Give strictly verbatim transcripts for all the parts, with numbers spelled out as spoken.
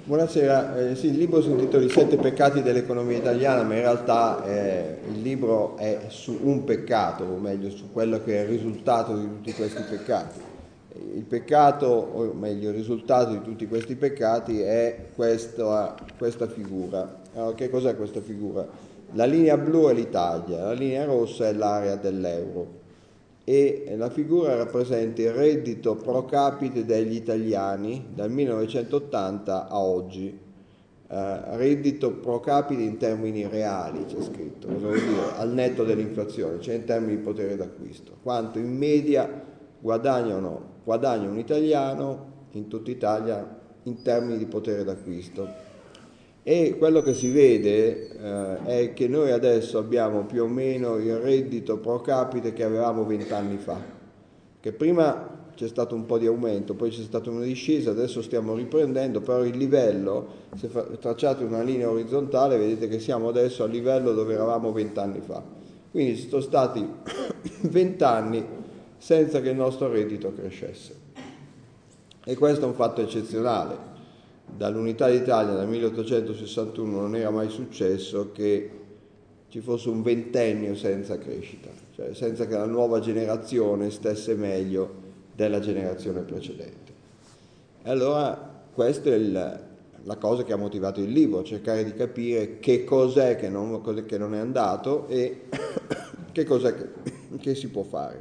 Buonasera, eh, sì, il libro si intitola I sette peccati dell'economia italiana, ma in realtà eh, il libro è su un peccato, o meglio su quello che è il risultato di tutti questi peccati. Il peccato, o meglio il risultato di tutti questi peccati è questa, questa figura. Allora, che cos'è questa figura? La linea blu è l'Italia, la linea rossa è l'area dell'euro. E la figura rappresenta il reddito pro capite degli italiani dal millenovecentottanta a oggi. Eh, reddito pro capite in termini reali, c'è scritto, cosa vuol dire? Al netto dell'inflazione, cioè in termini di potere d'acquisto. Quanto in media guadagnano, guadagna un italiano in tutta Italia in termini di potere d'acquisto. E quello che si vede eh, è che noi adesso abbiamo più o meno il reddito pro capite che avevamo vent'anni fa, che prima c'è stato un po' di aumento, poi c'è stata una discesa, adesso stiamo riprendendo, però il livello, se tracciate una linea orizzontale, vedete che siamo adesso al livello dove eravamo vent'anni fa. Quindi ci sono stati vent'anni senza che il nostro reddito crescesse. E questo è un fatto eccezionale. Dall'Unità d'Italia nel milleottocentosessantuno non era mai successo che ci fosse un ventennio senza crescita, cioè senza che la nuova generazione stesse meglio della generazione precedente. E allora questa è il, la cosa che ha motivato il libro, cercare di capire che cos'è che non, che non è andato e che cos'è che, che si può fare.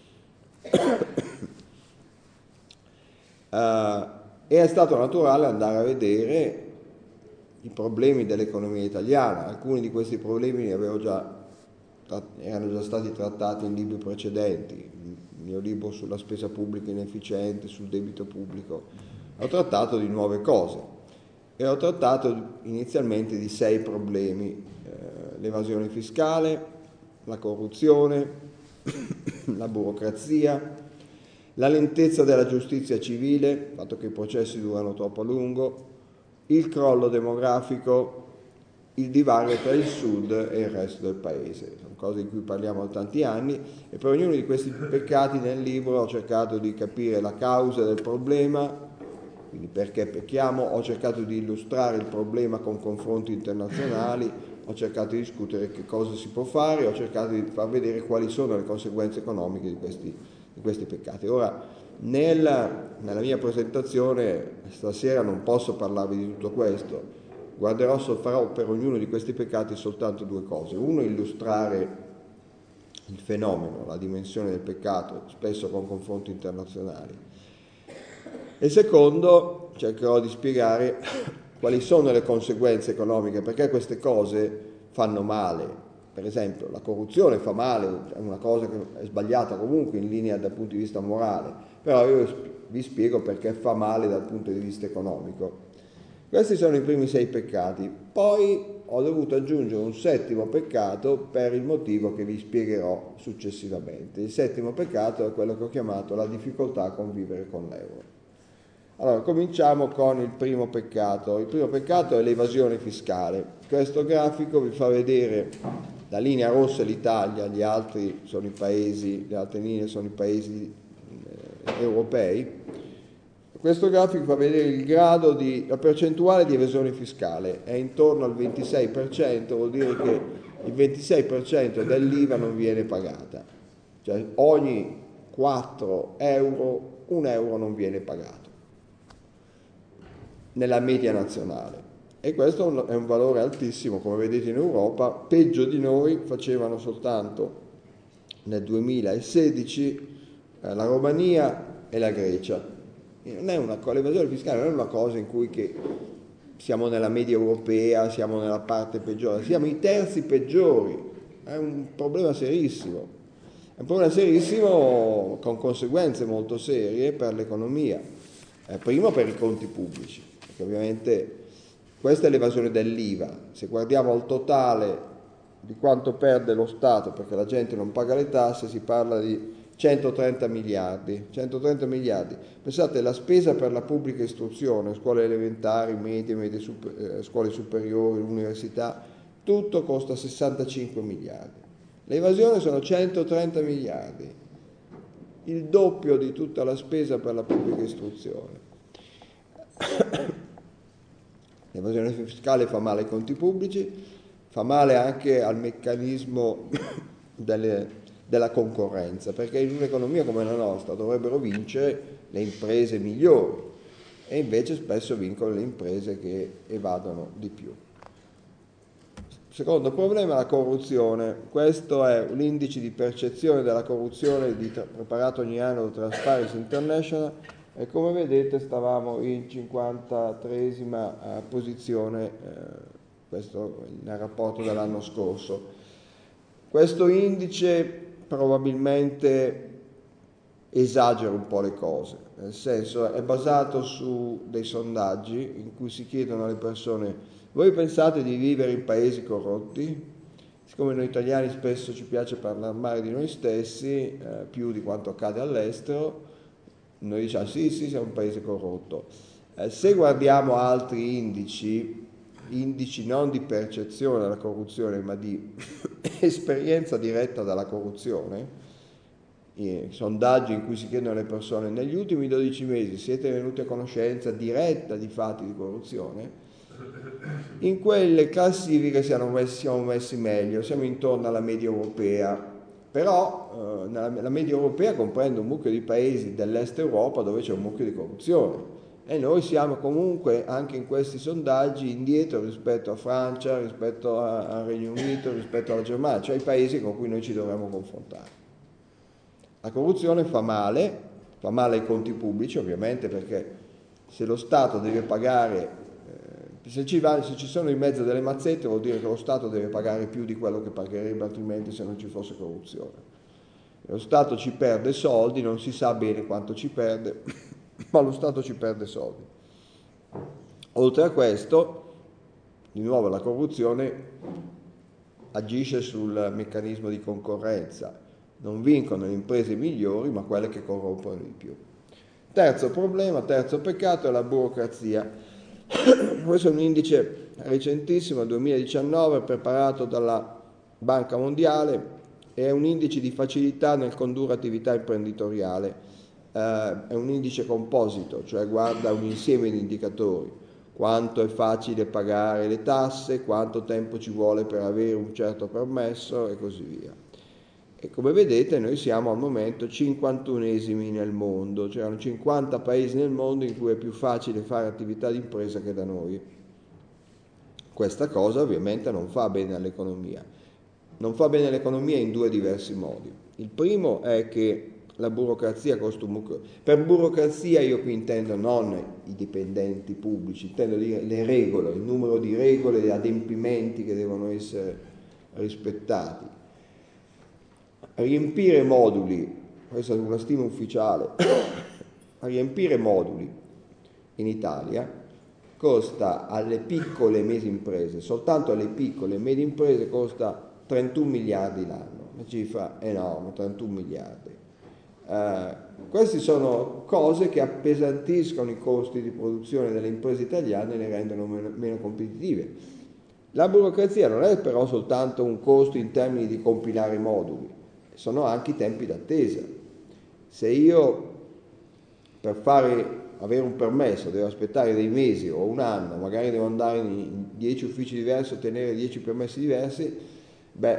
Uh, E è stato naturale andare a vedere i problemi dell'economia italiana. Alcuni di questi problemi li avevo già, erano già stati trattati in libri precedenti, il mio libro sulla spesa pubblica inefficiente, sul debito pubblico. Ho trattato di nuove cose e ho trattato inizialmente di sei problemi: eh, l'evasione fiscale, la corruzione, la burocrazia, la lentezza della giustizia civile, il fatto che i processi durano troppo a lungo, il crollo demografico, il divario tra il sud e il resto del paese. Sono cose di cui parliamo da tanti anni e per ognuno di questi peccati nel libro ho cercato di capire la causa del problema, quindi perché pecchiamo, ho cercato di illustrare il problema con confronti internazionali, ho cercato di discutere che cosa si può fare, ho cercato di far vedere quali sono le conseguenze economiche di questi di questi peccati. Ora, nella, nella mia presentazione stasera non posso parlarvi di tutto questo, guarderò, farò per ognuno di questi peccati soltanto due cose: uno, illustrare il fenomeno, la dimensione del peccato, spesso con confronti internazionali, e secondo, cercherò di spiegare quali sono le conseguenze economiche, perché queste cose fanno male. Per esempio, la corruzione fa male, è una cosa che è sbagliata comunque in linea dal punto di vista morale, però io vi spiego perché fa male dal punto di vista economico. Questi sono i primi sei peccati. Poi ho dovuto aggiungere un settimo peccato per il motivo che vi spiegherò successivamente. Il settimo peccato è quello che ho chiamato la difficoltà a convivere con l'euro. Allora, cominciamo con il primo peccato. Il primo peccato è l'evasione fiscale. Questo grafico vi fa vedere la linea rossa è l'Italia, gli altri sono i paesi, le altre linee sono i paesi eh, europei. Questo grafico fa vedere il grado di, la percentuale di evasione fiscale, è intorno al ventisei per cento, vuol dire che il ventisei per cento dell'I V A non viene pagata, cioè ogni quattro euro, un euro non viene pagato nella media nazionale. E questo è un valore altissimo, come vedete in Europa. Peggio di noi facevano soltanto nel duemilasedici eh, la Romania e la Grecia. Non è una, l'evasione fiscale non è una cosa in cui che siamo nella media europea, siamo nella parte peggiore, siamo i terzi peggiori. È un problema serissimo. È un problema serissimo con conseguenze molto serie per l'economia. Eh, primo per i conti pubblici, perché ovviamente questa è l'evasione dell'I V A. Se guardiamo al totale di quanto perde lo Stato perché la gente non paga le tasse, si parla di centotrenta miliardi. centotrenta miliardi. Pensate, la spesa per la pubblica istruzione, scuole elementari, medie, medie super, eh, scuole superiori, università, tutto costa sessantacinque miliardi. L'evasione sono centotrenta miliardi, il doppio di tutta la spesa per la pubblica istruzione. L'evasione fiscale fa male ai conti pubblici, fa male anche al meccanismo delle, della concorrenza, perché in un'economia come la nostra dovrebbero vincere le imprese migliori e invece spesso vincono le imprese che evadono di più. Secondo problema, la corruzione. Questo è l'indice di percezione della corruzione di, preparato ogni anno da Transparency International e come vedete stavamo in cinquantatreesima posizione, eh, questo nel rapporto dell'anno scorso. Questo indice probabilmente esagera un po' le cose, nel senso è basato su dei sondaggi in cui si chiedono alle persone: voi pensate di vivere in paesi corrotti? Siccome noi italiani spesso ci piace parlare male di noi stessi, eh, più di quanto accade all'estero, noi diciamo sì, sì, siamo un paese corrotto. Eh, se guardiamo altri indici, indici non di percezione della corruzione, ma di esperienza diretta dalla corruzione, eh, sondaggi in cui si chiedono alle persone: negli ultimi dodici mesi siete venuti a conoscenza diretta di fatti di corruzione? In quelle classifiche siamo messi, siamo messi meglio, siamo intorno alla media europea, però eh, nella, la media europea comprende un mucchio di paesi dell'est Europa dove c'è un mucchio di corruzione e noi siamo comunque anche in questi sondaggi indietro rispetto a Francia, rispetto a, al Regno Unito, rispetto alla Germania, cioè i paesi con cui noi ci dovremmo confrontare. La corruzione fa male, fa male ai conti pubblici ovviamente, perché se lo Stato deve pagare Se ci, va, se ci sono in mezzo delle mazzette, vuol dire che lo Stato deve pagare più di quello che pagherebbe altrimenti se non ci fosse corruzione. Lo Stato ci perde soldi, non si sa bene quanto ci perde, ma lo Stato ci perde soldi. Oltre a questo, di nuovo la corruzione agisce sul meccanismo di concorrenza. Non vincono le imprese migliori, ma quelle che corrompono di più. Terzo problema, terzo peccato è la burocrazia. Questo è un indice recentissimo, duemiladiciannove, preparato dalla Banca Mondiale, è un indice di facilità nel condurre attività imprenditoriale, eh, è un indice composito, cioè guarda un insieme di indicatori: quanto è facile pagare le tasse, quanto tempo ci vuole per avere un certo permesso e così via. E come vedete noi siamo al momento cinquantunesimi nel mondo, c'erano cinquanta paesi nel mondo in cui è più facile fare attività di impresa che da noi. Questa cosa ovviamente non fa bene all'economia. Non fa bene all'economia in due diversi modi. Il primo è che la burocrazia costa un mucchio. Per burocrazia io qui intendo non i dipendenti pubblici, intendo dire le regole, il numero di regole e adempimenti che devono essere rispettati. Riempire moduli, questa è una stima ufficiale, riempire moduli in Italia costa alle piccole e medie imprese, soltanto alle piccole e medie imprese costa trentuno miliardi l'anno, una cifra enorme, trentuno miliardi. Eh, queste sono cose che appesantiscono i costi di produzione delle imprese italiane e le rendono meno, meno competitive. La burocrazia non è però soltanto un costo in termini di compilare i moduli, sono anche i tempi d'attesa. Se io per fare, avere un permesso devo aspettare dei mesi o un anno, magari devo andare in dieci uffici diversi, ottenere dieci permessi diversi, beh,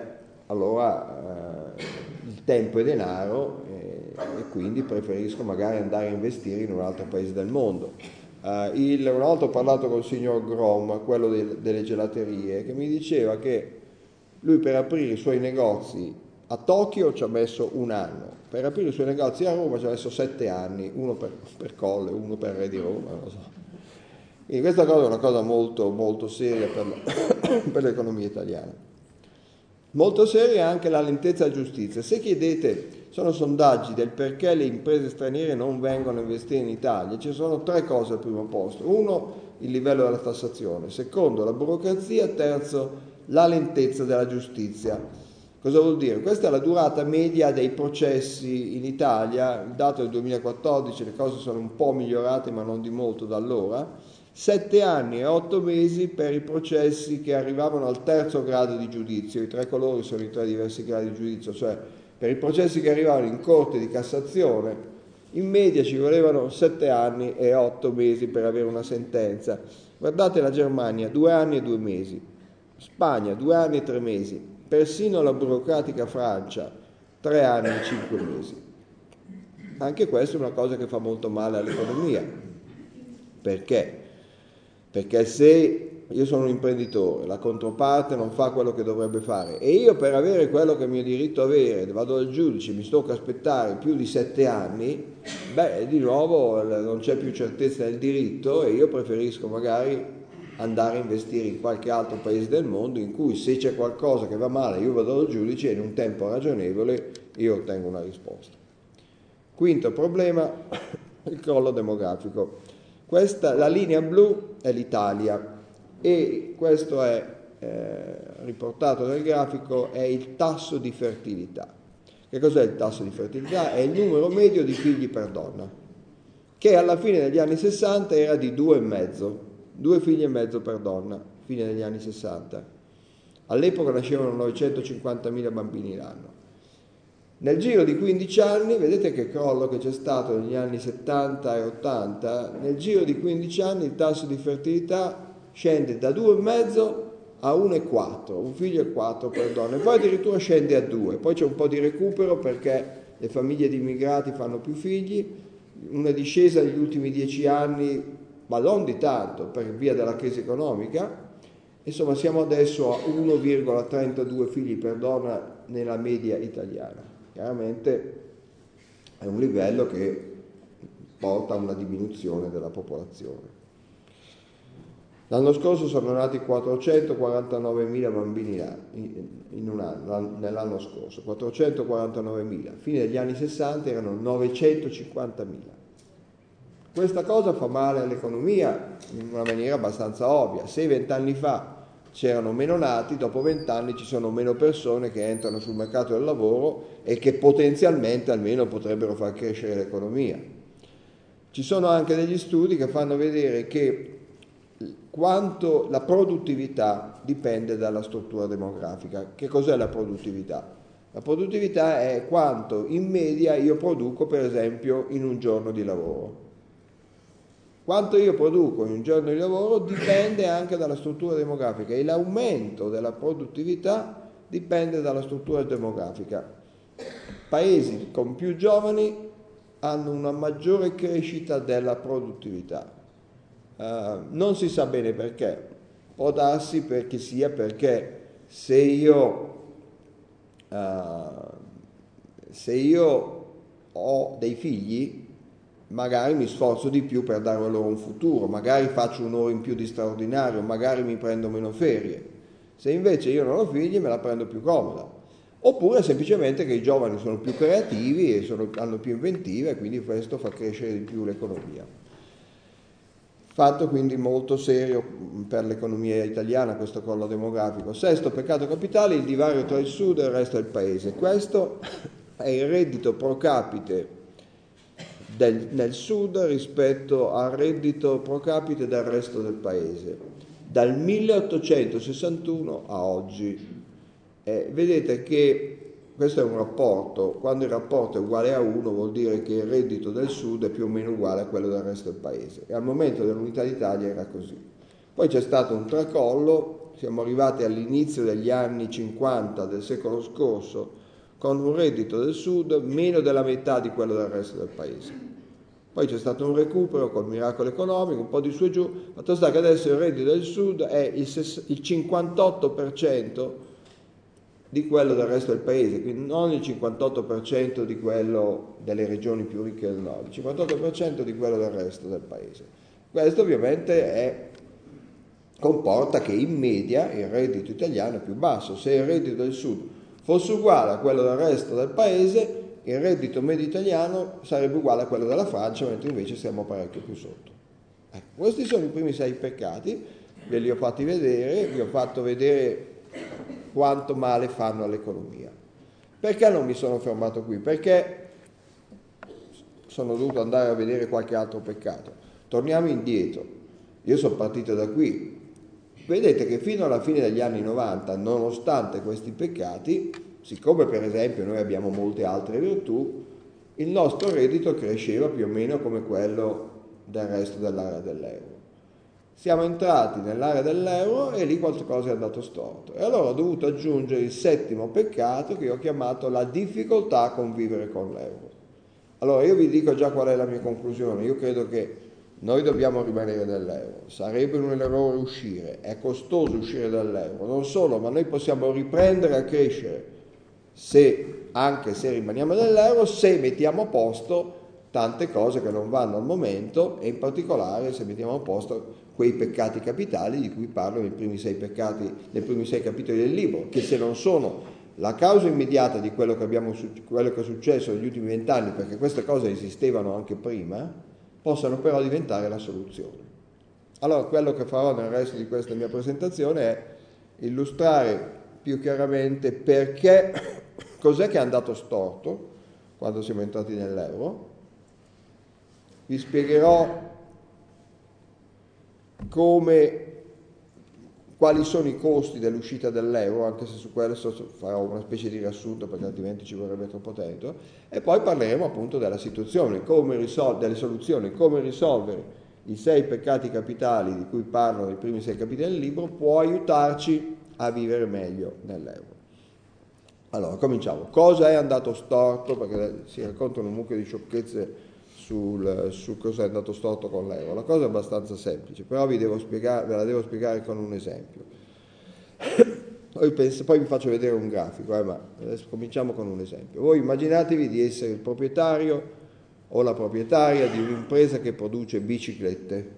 allora eh, il tempo è denaro eh, e quindi preferisco magari andare a investire in un altro paese del mondo. Uh, il, una volta ho parlato con il signor Grom, quello del, delle gelaterie, che mi diceva che lui per aprire i suoi negozi a Tokyo ci ha messo un anno, per aprire i suoi negozi a Roma ci ha messo sette anni, uno per, per Colle, uno per Re di Roma, non lo so. Quindi questa cosa è una cosa molto, molto seria per, la, per l'economia italiana. Molto seria anche la lentezza della giustizia. Se chiedete, sono sondaggi del perché le imprese straniere non vengono a investire in Italia, ci sono tre cose al primo posto. Uno, il livello della tassazione. Secondo, la burocrazia. Terzo, la lentezza della giustizia. Cosa vuol dire? Questa è la durata media dei processi in Italia, il dato del duemilaquattordici, le cose sono un po' migliorate ma non di molto da allora, sette anni e otto mesi per i processi che arrivavano al terzo grado di giudizio, i tre colori sono i tre diversi gradi di giudizio, cioè per i processi che arrivavano in Corte di Cassazione, in media ci volevano sette anni e otto mesi per avere una sentenza. Guardate la Germania, due anni e due mesi, Spagna, due anni e tre mesi, persino la burocratica Francia, tre anni e cinque mesi. Anche questa è una cosa che fa molto male all'economia. Perché? Perché se io sono un imprenditore, la controparte non fa quello che dovrebbe fare e io per avere quello che è mio diritto avere vado al giudice, mi sto a aspettare più di sette anni, beh, di nuovo non c'è più certezza del diritto e io preferisco magari andare a investire in qualche altro paese del mondo in cui se c'è qualcosa che va male io vado al giudice e in un tempo ragionevole io ottengo una risposta. Quinto problema, il crollo demografico. Questa, la linea blu è l'Italia e questo è eh, riportato nel grafico, è il tasso di fertilità. Che cos'è il tasso di fertilità? È il numero medio di figli per donna, che alla fine degli anni sessanta era di due e mezzo, due figli e mezzo per donna, fine degli anni sessanta. All'epoca nascevano novecentocinquantamila bambini l'anno. Nel giro di quindici anni, vedete che crollo che c'è stato negli anni settanta e ottanta, nel giro di quindici anni il tasso di fertilità scende da due e mezzo a uno e quattro, un figlio e quattro per donne, poi addirittura scende a due, poi c'è un po' di recupero perché le famiglie di immigrati fanno più figli, una discesa negli ultimi dieci anni, ma non di tanto per via della crisi economica. Insomma siamo adesso a uno virgola trentadue figli per donna nella media italiana. Chiaramente è un livello che porta a una diminuzione della popolazione. L'anno scorso sono nati quattrocentoquarantanovemila bambini in un anno, nell'anno scorso, quattrocentoquarantanovemila. Fine degli anni sessanta erano novecentocinquantamila. Questa cosa fa male all'economia in una maniera abbastanza ovvia. Se vent'anni fa c'erano meno nati, dopo vent'anni ci sono meno persone che entrano sul mercato del lavoro e che potenzialmente almeno potrebbero far crescere l'economia. Ci sono anche degli studi che fanno vedere che quanto la produttività dipende dalla struttura demografica. Che cos'è la produttività? La produttività è quanto in media io produco, per esempio, in un giorno di lavoro. Quanto io produco in un giorno di lavoro dipende anche dalla struttura demografica e l'aumento della produttività dipende dalla struttura demografica. Paesi con più giovani hanno una maggiore crescita della produttività. Uh, non si sa bene perché, può darsi perché sia perché se io, uh, se io ho dei figli, magari mi sforzo di più per dare loro un futuro, magari faccio un'ora in più di straordinario, magari mi prendo meno ferie. Se invece io non ho figli me la prendo più comoda. Oppure semplicemente che i giovani sono più creativi e sono, hanno più inventiva e quindi questo fa crescere di più l'economia. Fatto quindi molto serio per l'economia italiana questo crollo demografico. Sesto peccato capitale, il divario tra il sud e il resto del paese. Questo è il reddito pro capite del, nel sud rispetto al reddito pro capite del resto del paese, dal milleottocentosessantuno a oggi. Eh, vedete che questo è un rapporto, quando il rapporto è uguale a uno vuol dire che il reddito del sud è più o meno uguale a quello del resto del paese e al momento dell'unità d'Italia era così. Poi c'è stato un tracollo, siamo arrivati all'inizio degli anni cinquanta del secolo scorso con un reddito del sud meno della metà di quello del resto del paese. Poi c'è stato un recupero col miracolo economico, un po' di su e giù, fatto sta che adesso il reddito del sud è il cinquantotto per cento di quello del resto del paese, quindi non il cinquantotto per cento di quello delle regioni più ricche del nord, il cinquantotto per cento di quello del resto del paese. Questo ovviamente è, comporta che in media il reddito italiano è più basso. Se il reddito del sud fosse uguale a quello del resto del paese, il reddito medio italiano sarebbe uguale a quello della Francia, mentre invece siamo parecchio più sotto. Ecco, questi sono i primi sei peccati, ve li ho fatti vedere, vi ho fatto vedere quanto male fanno all'economia. Perché non mi sono fermato qui? Perché sono dovuto andare a vedere qualche altro peccato. Torniamo indietro. Io sono partito da qui. Vedete che fino alla fine degli anni novanta, nonostante questi peccati, siccome per esempio noi abbiamo molte altre virtù, il nostro reddito cresceva più o meno come quello del resto dell'area dell'euro. Siamo entrati nell'area dell'euro e lì qualcosa è andato storto. E allora ho dovuto aggiungere il settimo peccato che io ho chiamato la difficoltà a convivere con l'euro. Allora io vi dico già qual è la mia conclusione. Io credo che noi dobbiamo rimanere nell'euro. Sarebbe un errore uscire. È costoso uscire dall'euro. Non solo, ma noi possiamo riprendere a crescere se, anche se rimaniamo nell'euro, se mettiamo a posto tante cose che non vanno al momento e in particolare se mettiamo a posto quei peccati capitali di cui parlo nei primi sei peccati, nei primi sei capitoli del libro, che se non sono la causa immediata di quello che, abbiamo, quello che è successo negli ultimi vent'anni, perché queste cose esistevano anche prima, possano però diventare la soluzione. Allora quello che farò nel resto di questa mia presentazione è illustrare più chiaramente perché, cos'è che è andato storto quando siamo entrati nell'euro. Vi spiegherò come, quali sono i costi dell'uscita dall'euro, anche se su questo farò una specie di riassunto perché altrimenti ci vorrebbe troppo tempo, e poi parleremo appunto della situazione, come risol- delle soluzioni, come risolvere i sei peccati capitali di cui parlo nei primi sei capitoli del libro può aiutarci a vivere meglio nell'euro. Allora, cominciamo. Cosa è andato storto? Perché si raccontano un mucchio di sciocchezze sul, su cosa è andato storto con l'euro. La cosa è abbastanza semplice, però vi devo spiegare, ve la devo spiegare con un esempio. Poi, penso, poi vi faccio vedere un grafico, eh, ma adesso cominciamo con un esempio. Voi immaginatevi di essere il proprietario o la proprietaria di un'impresa che produce biciclette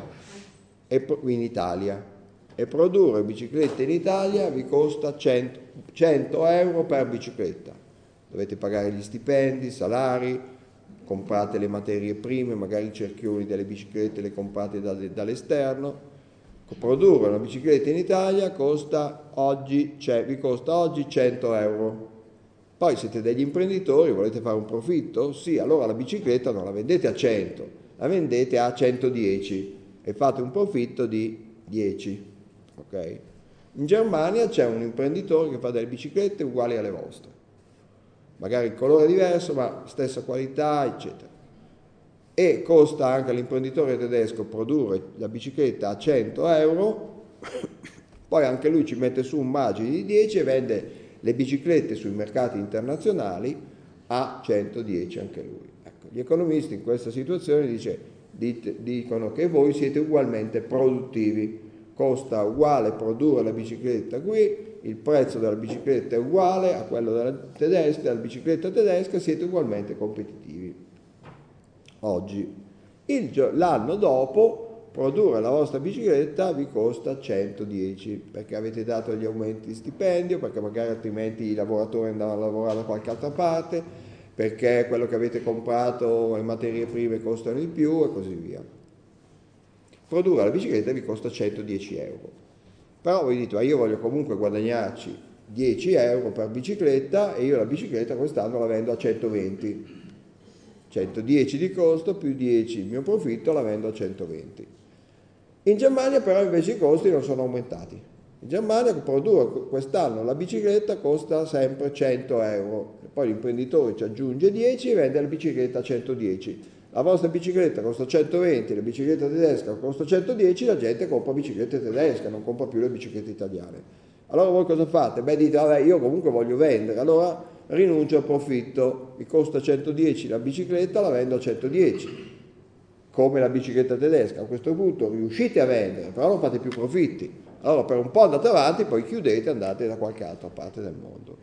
in Italia. E produrre biciclette in Italia vi costa cento euro per bicicletta. Dovete pagare gli stipendi, i salari, comprate le materie prime, magari i cerchioni delle biciclette le comprate dall'esterno. Produrre una bicicletta in Italia costa oggi, cioè, vi costa oggi cento euro. Poi siete degli imprenditori, volete fare un profitto? Sì, allora la bicicletta non la vendete a cento, la vendete a centodieci e fate un profitto di dieci. Okay. In Germania c'è un imprenditore che fa delle biciclette uguali alle vostre, magari il colore è diverso ma stessa qualità eccetera, e costa anche all'imprenditore tedesco produrre la bicicletta a cento euro, poi anche lui ci mette su un margine di dieci e vende le biciclette sui mercati internazionali a centodieci anche lui. Ecco, gli economisti in questa situazione dice, dite, dicono che voi siete ugualmente produttivi. Costa uguale produrre la bicicletta qui, il prezzo della bicicletta è uguale a quello della tedesca, della bicicletta tedesca, siete ugualmente competitivi. Oggi, il, l'anno dopo, produrre la vostra bicicletta vi costa centodieci, perché avete dato gli aumenti di stipendio, perché magari altrimenti i lavoratori andavano a lavorare da qualche altra parte, perché quello che avete comprato, le materie prime costano di più e così via. Produrre la bicicletta vi costa centodieci euro, però voi dite, ma io voglio comunque guadagnarci dieci euro per bicicletta e io la bicicletta quest'anno la vendo a centoventi, centodieci di costo più dieci il mio profitto, la vendo a centoventi. In Germania però invece i costi non sono aumentati. In Germania produrre quest'anno la bicicletta costa sempre cento euro, e poi l'imprenditore ci aggiunge dieci e vende la bicicletta a centodieci. La vostra bicicletta costa centoventi, la bicicletta tedesca costa centodieci, la gente compra biciclette tedesche, non compra più le biciclette italiane. Allora voi cosa fate? Beh, dite, vabbè, io comunque voglio vendere, allora rinuncio al profitto, mi costa centodieci la bicicletta, la vendo a centodieci, come la bicicletta tedesca. A questo punto riuscite a vendere, però non fate più profitti. Allora per un po' andate avanti, poi chiudete e andate da qualche altra parte del mondo.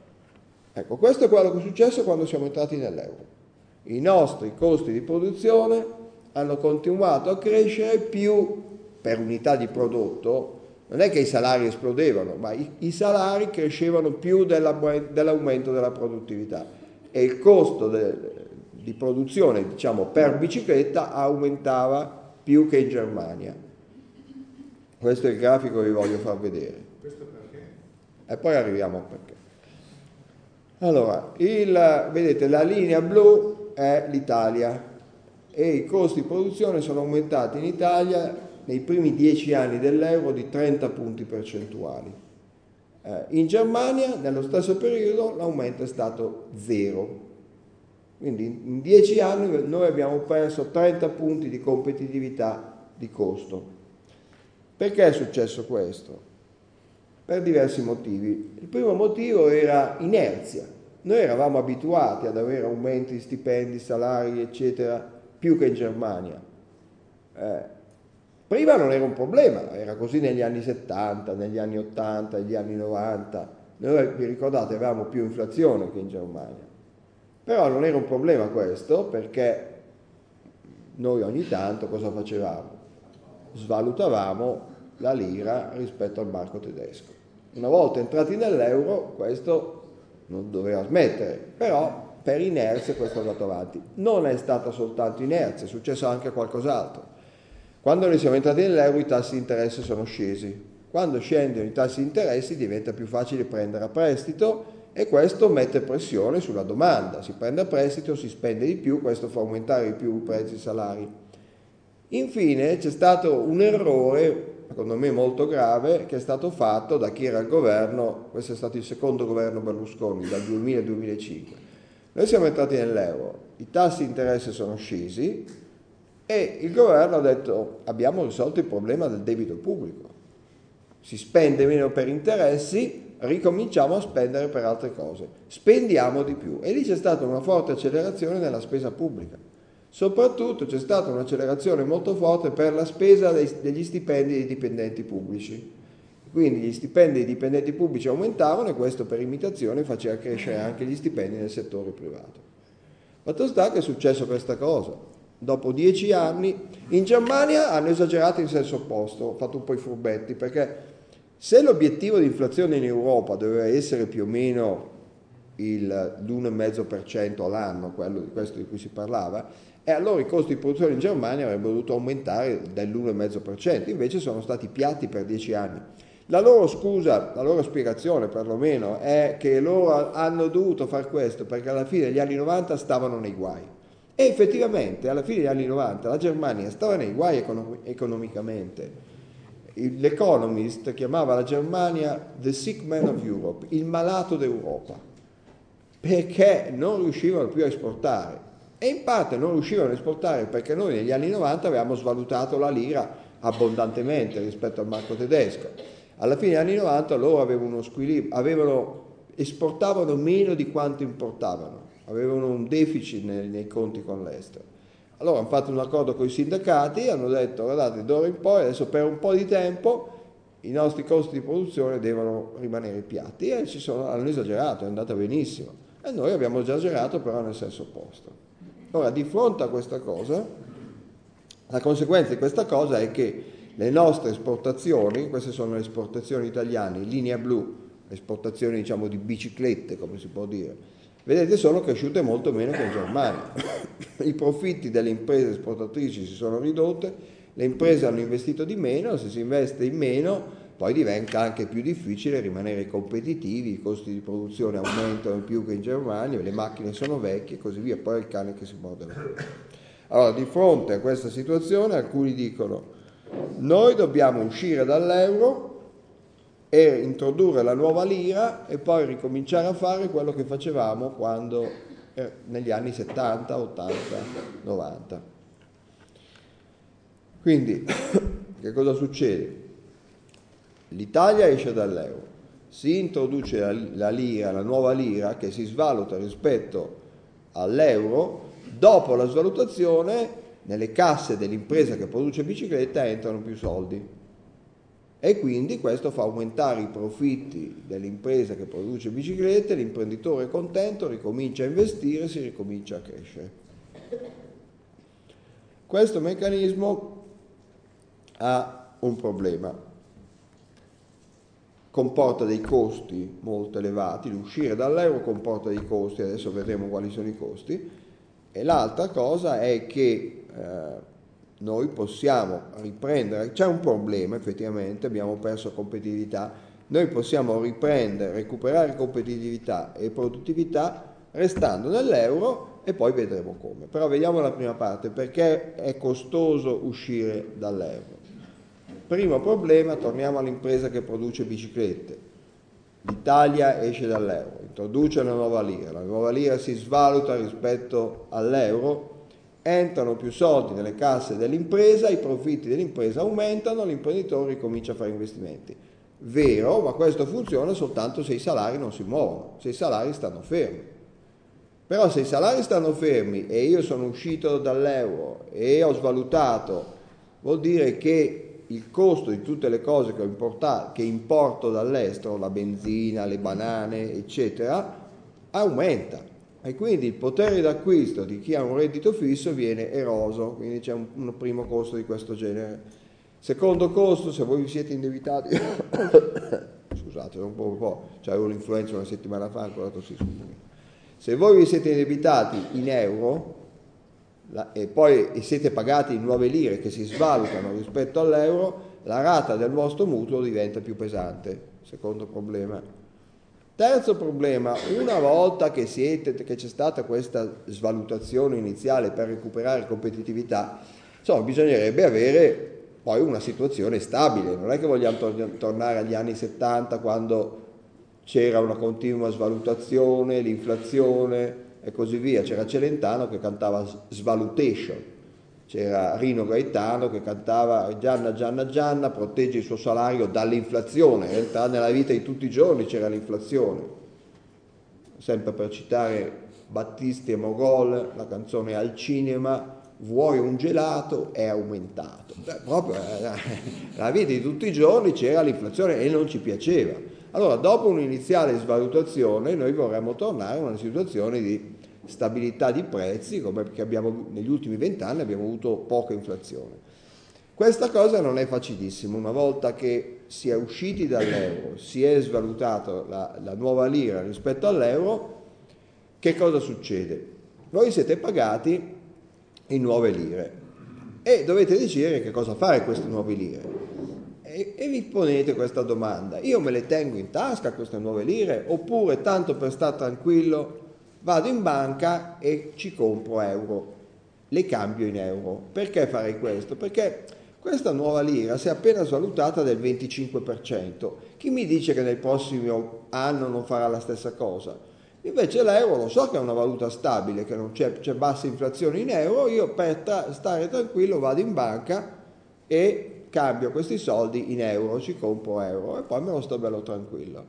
Ecco, questo è quello che è successo quando siamo entrati nell'euro. I nostri costi di produzione hanno continuato a crescere più per unità di prodotto, non è che i salari esplodevano, ma i, i salari crescevano più della, dell'aumento della produttività e il costo de, di produzione, diciamo, per bicicletta aumentava più che in Germania. Questo è il grafico che vi voglio far vedere. Questo perché? E poi arriviamo al perché. Allora, il, vedete, la linea blu è l'Italia e i costi di produzione sono aumentati in Italia nei primi dieci anni dell'euro di trenta punti percentuali. Eh, in Germania nello stesso periodo l'aumento è stato zero, quindi in dieci anni noi abbiamo perso trenta punti di competitività di costo. Perché è successo questo? Per diversi motivi. Il primo motivo era inerzia. Noi eravamo abituati ad avere aumenti di stipendi, salari, eccetera, più che in Germania. Eh, prima non era un problema, era così negli anni settanta, negli anni ottanta, negli anni novanta. Noi, vi ricordate, avevamo più inflazione che in Germania. Però non era un problema questo, perché noi ogni tanto cosa facevamo? Svalutavamo la lira rispetto al marco tedesco. Una volta entrati nell'euro, questo non doveva smettere, però per inerzia questo è andato avanti. Non è stata soltanto inerzia, è successo anche qualcos'altro. Quando noi siamo entrati nell'euro i tassi di interesse sono scesi. Quando scendono i tassi di interessi diventa più facile prendere a prestito e questo mette pressione sulla domanda. Si prende a prestito, si spende di più, questo fa aumentare di più i prezzi e i salari. Infine c'è stato un errore, secondo me molto grave, che è stato fatto da chi era al governo. Questo è stato il secondo governo Berlusconi, dal duemila al duemilacinque. Noi siamo entrati nell'euro, i tassi di interesse sono scesi e il governo ha detto abbiamo risolto il problema del debito pubblico. Si spende meno per interessi, ricominciamo a spendere per altre cose, spendiamo di più. E lì c'è stata una forte accelerazione nella spesa pubblica. Soprattutto c'è stata un'accelerazione molto forte per la spesa dei, degli stipendi dei dipendenti pubblici. Quindi gli stipendi dei dipendenti pubblici aumentavano e questo per imitazione faceva crescere anche gli stipendi nel settore privato. Fatto sta che è successo questa cosa. Dopo dieci anni, in Germania hanno esagerato in senso opposto, ho fatto un po' i furbetti, perché se l'obiettivo di inflazione in Europa doveva essere più o meno il, l'uno virgola cinque per cento all'anno, quello di questo di cui si parlava, e allora i costi di produzione in Germania avrebbero dovuto aumentare dell'uno virgola cinque per cento, invece sono stati piatti per dieci anni. La loro scusa, la loro spiegazione perlomeno, è che loro hanno dovuto far questo perché alla fine degli anni novanta stavano nei guai. E effettivamente alla fine degli anni novanta la Germania stava nei guai econom- economicamente. L'Economist chiamava la Germania the sick man of Europe, il malato d'Europa, perché non riuscivano più a esportare. E in parte non riuscivano a esportare perché noi negli anni novanta avevamo svalutato la lira abbondantemente rispetto al marco tedesco. Alla fine degli anni novanta loro avevano uno squilibrio, avevano, esportavano meno di quanto importavano, avevano un deficit nei, nei conti con l'estero. Allora hanno fatto un accordo con i sindacati, hanno detto guardate d'ora in poi, adesso per un po' di tempo i nostri costi di produzione devono rimanere piatti e ci sono, hanno esagerato, è andata benissimo. E noi abbiamo esagerato però nel senso opposto. Ora, di fronte a questa cosa, la conseguenza di questa cosa è che le nostre esportazioni, queste sono le esportazioni italiane, in linea blu, le esportazioni diciamo di biciclette, come si può dire, vedete sono cresciute molto meno che in Germania. I profitti delle imprese esportatrici si sono ridotte, le imprese hanno investito di meno, se si investe in meno poi diventa anche più difficile rimanere competitivi, i costi di produzione aumentano più che in Germania, le macchine sono vecchie e così via, poi è il cane che si morde la coda. Allora, di fronte a questa situazione alcuni dicono noi dobbiamo uscire dall'euro e introdurre la nuova lira e poi ricominciare a fare quello che facevamo quando eh, negli anni settanta, ottanta, novanta. Quindi che cosa succede? L'Italia esce dall'euro, si introduce la, la lira, la nuova lira che si svaluta rispetto all'euro. Dopo la svalutazione nelle casse dell'impresa che produce bicicletta entrano più soldi e quindi questo fa aumentare i profitti dell'impresa che produce biciclette, l'imprenditore è contento, ricomincia a investire, si ricomincia a crescere. Questo meccanismo ha un problema, comporta dei costi molto elevati, l'uscire dall'euro comporta dei costi, adesso vedremo quali sono i costi, e l'altra cosa è che eh, noi possiamo riprendere, c'è un problema effettivamente, abbiamo perso competitività, noi possiamo riprendere, recuperare competitività e produttività restando nell'euro e poi vedremo come. Però vediamo la prima parte, perché è costoso uscire dall'euro. Primo problema, torniamo all'impresa che produce biciclette. L'Italia esce dall'euro, introduce una nuova lira, la nuova lira si svaluta rispetto all'euro entrano più soldi nelle casse dell'impresa, i profitti dell'impresa aumentano, l'imprenditore comincia a fare investimenti. Vero, ma questo funziona soltanto se i salari non si muovono, se i salari stanno fermi. Però se i salari stanno fermi e io sono uscito dall'euro e ho svalutato, vuol dire che il costo di tutte le cose che, ho importato, che importo dall'estero, la benzina, le banane, eccetera, aumenta. E quindi il potere d'acquisto di chi ha un reddito fisso viene eroso, quindi c'è un, un primo costo di questo genere. Secondo costo, se voi vi siete indebitati, scusate, un po', un po', c'avevo l'influenza una settimana fa, ancora tossi, scusami. Se voi vi siete indebitati in euro la, e poi e siete pagati in nuove lire che si svalutano rispetto all'euro, la rata del vostro mutuo diventa più pesante. Secondo problema. Terzo problema, una volta che, siete, che c'è stata questa svalutazione iniziale per recuperare competitività, insomma, bisognerebbe avere poi una situazione stabile. Non è che vogliamo tor- tornare agli anni settanta quando c'era una continua svalutazione, l'inflazione e così via. C'era Celentano che cantava Svalutation, c'era Rino Gaetano che cantava Gianna, Gianna, Gianna, protegge il suo salario dall'inflazione. In realtà nella vita di tutti i giorni c'era l'inflazione. Sempre per citare Battisti e Mogol, la canzone Al cinema, vuoi un gelato, è aumentato. Beh, proprio nella vita di tutti i giorni c'era l'inflazione e non ci piaceva. Allora, dopo un'iniziale svalutazione, noi vorremmo tornare a una situazione di stabilità di prezzi, come perché abbiamo, negli ultimi vent'anni abbiamo avuto poca inflazione. Questa cosa non è facilissima. Una volta che si è usciti dall'euro, si è svalutata la, la nuova lira rispetto all'euro, che cosa succede? Voi siete pagati in nuove lire e dovete decidere che cosa fare con queste nuove lire. E, e vi ponete questa domanda: io me le tengo in tasca queste nuove lire, oppure tanto per stare tranquillo vado in banca e ci compro euro, le cambio in euro? Perché farei questo? Perché questa nuova lira si è appena svalutata del venticinque per cento. Chi mi dice che nel prossimo anno non farà la stessa cosa? Invece l'euro lo so che è una valuta stabile, che non c'è, c'è bassa inflazione in euro. Io per ta- stare tranquillo vado in banca e cambio questi soldi in euro, ci compro euro e poi me lo sto bello tranquillo.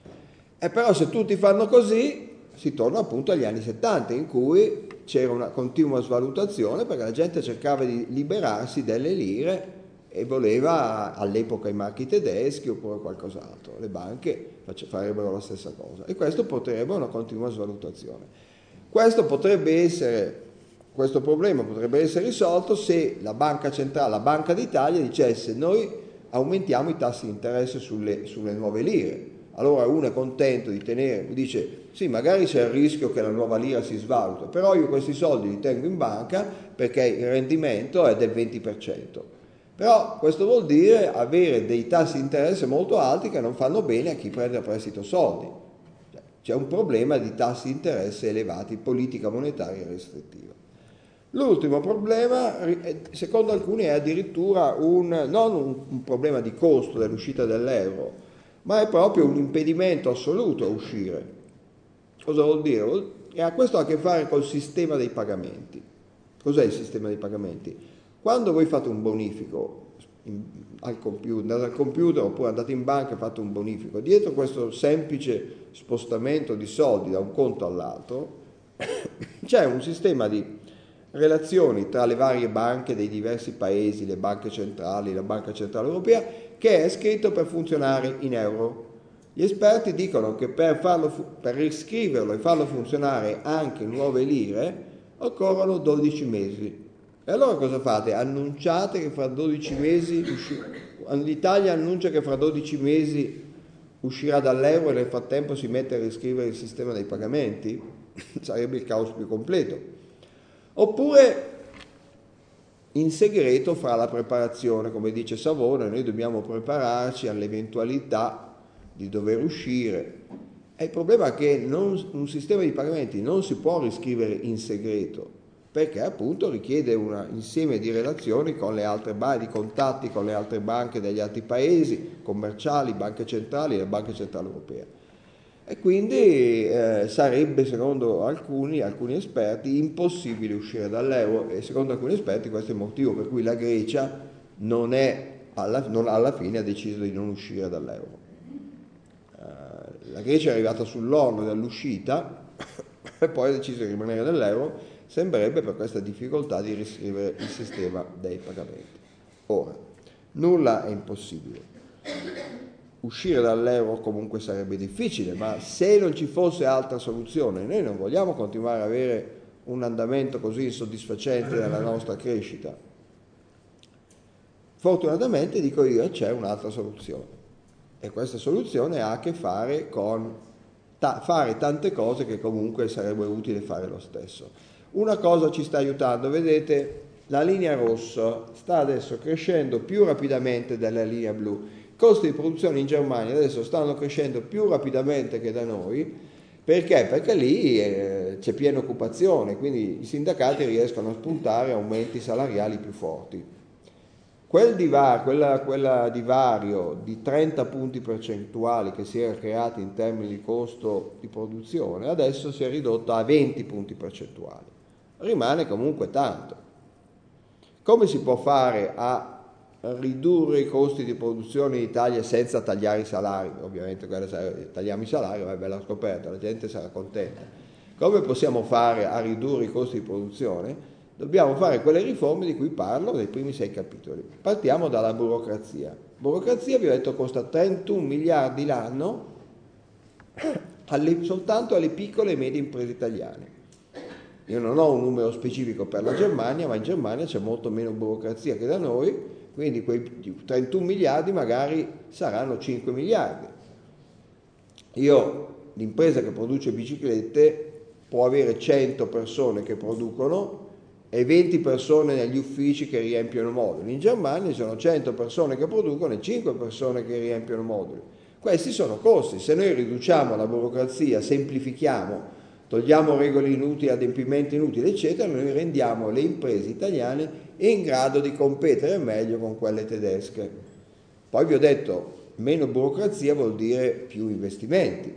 E però se tutti fanno così si torna appunto agli anni settanta, in cui c'era una continua svalutazione perché la gente cercava di liberarsi delle lire e voleva, all'epoca, i marchi tedeschi oppure qualcos'altro. Le banche farebbero la stessa cosa e questo porterebbe a una continua svalutazione. Questo potrebbe essere Questo problema potrebbe essere risolto se la Banca Centrale, la Banca d'Italia, dicesse: noi aumentiamo i tassi di interesse sulle, sulle nuove lire. Allora uno è contento di tenere, dice: sì, magari c'è il rischio che la nuova lira si svaluta, però io questi soldi li tengo in banca perché il rendimento è del venti per cento. Però questo vuol dire avere dei tassi di interesse molto alti che non fanno bene a chi prende a prestito soldi. C'è un problema di tassi di interesse elevati, politica monetaria restrittiva. L'ultimo problema, secondo alcuni, è addirittura un, non un, un problema di costo dell'uscita dell'euro, ma è proprio un impedimento assoluto a uscire. Cosa vuol dire? E questo ha a che fare col sistema dei pagamenti. Cos'è il sistema dei pagamenti? Quando voi fate un bonifico in, al computer, andate al computer oppure andate in banca e fate un bonifico, dietro questo semplice spostamento di soldi da un conto all'altro c'è un sistema di relazioni tra le varie banche dei diversi paesi, le banche centrali, la Banca Centrale Europea, che è scritto per funzionare in euro. Gli esperti dicono che per, farlo, per riscriverlo e farlo funzionare anche in nuove lire occorrono dodici mesi. E allora cosa fate? Annunciate che fra dodici mesi usci... l'Italia annuncia che fra dodici mesi uscirà dall'euro e nel frattempo si mette a riscrivere il sistema dei pagamenti? Sarebbe il caos più completo. Oppure in segreto fra la preparazione, come dice Savona, noi dobbiamo prepararci all'eventualità di dover uscire. E il problema è che non, un sistema di pagamenti non si può riscrivere in segreto, perché appunto richiede un insieme di relazioni con le altre banche, di contatti con le altre banche degli altri paesi, commerciali, banche centrali e la Banca Centrale Europea. E quindi eh, sarebbe, secondo alcuni, alcuni esperti, impossibile uscire dall'euro, e secondo alcuni esperti questo è il motivo per cui la Grecia non è alla, non, alla fine ha deciso di non uscire dall'euro. Uh, la Grecia è arrivata sull'orlo dell'uscita e poi ha deciso di rimanere nell'euro, sembrerebbe per questa difficoltà di riscrivere il sistema dei pagamenti. Ora, nulla è impossibile. Uscire dall'euro comunque sarebbe difficile, ma se non ci fosse altra soluzione, noi non vogliamo continuare ad avere un andamento così insoddisfacente della nostra crescita. Fortunatamente, dico io, c'è un'altra soluzione, e questa soluzione ha a che fare con ta- fare tante cose che comunque sarebbe utile fare lo stesso. Una cosa ci sta aiutando, vedete, la linea rossa sta adesso crescendo più rapidamente della linea blu. I costi di produzione in Germania adesso stanno crescendo più rapidamente che da noi. Perché? Perché lì eh, c'è piena occupazione, quindi i sindacati riescono a spuntare aumenti salariali più forti. Quel divario, quella, quella divario di trenta punti percentuali che si era creato in termini di costo di produzione adesso si è ridotto a venti punti percentuali. Rimane comunque tanto. Come si può fare a ridurre i costi di produzione in Italia senza tagliare i salari? Ovviamente se tagliamo i salari è bella scoperta, la gente sarà contenta. Come possiamo fare a ridurre i costi di produzione? Dobbiamo fare quelle riforme di cui parlo nei primi sei capitoli. Partiamo dalla burocrazia. Burocrazia, vi ho detto, costa trentuno miliardi l'anno alle, soltanto alle piccole e medie imprese italiane. Io non ho un numero specifico per la Germania, ma in Germania c'è molto meno burocrazia che da noi, quindi quei trentuno miliardi magari saranno cinque miliardi. Io, l'impresa che produce biciclette, può avere cento persone che producono e venti persone negli uffici che riempiono moduli. In Germania ci sono cento persone che producono e cinque persone che riempiono moduli. Questi sono costi. Se noi riduciamo la burocrazia, semplifichiamo, togliamo regole inutili, adempimenti inutili, eccetera, noi rendiamo le imprese italiane in grado di competere meglio con quelle tedesche. Poi vi ho detto, meno burocrazia vuol dire più investimenti.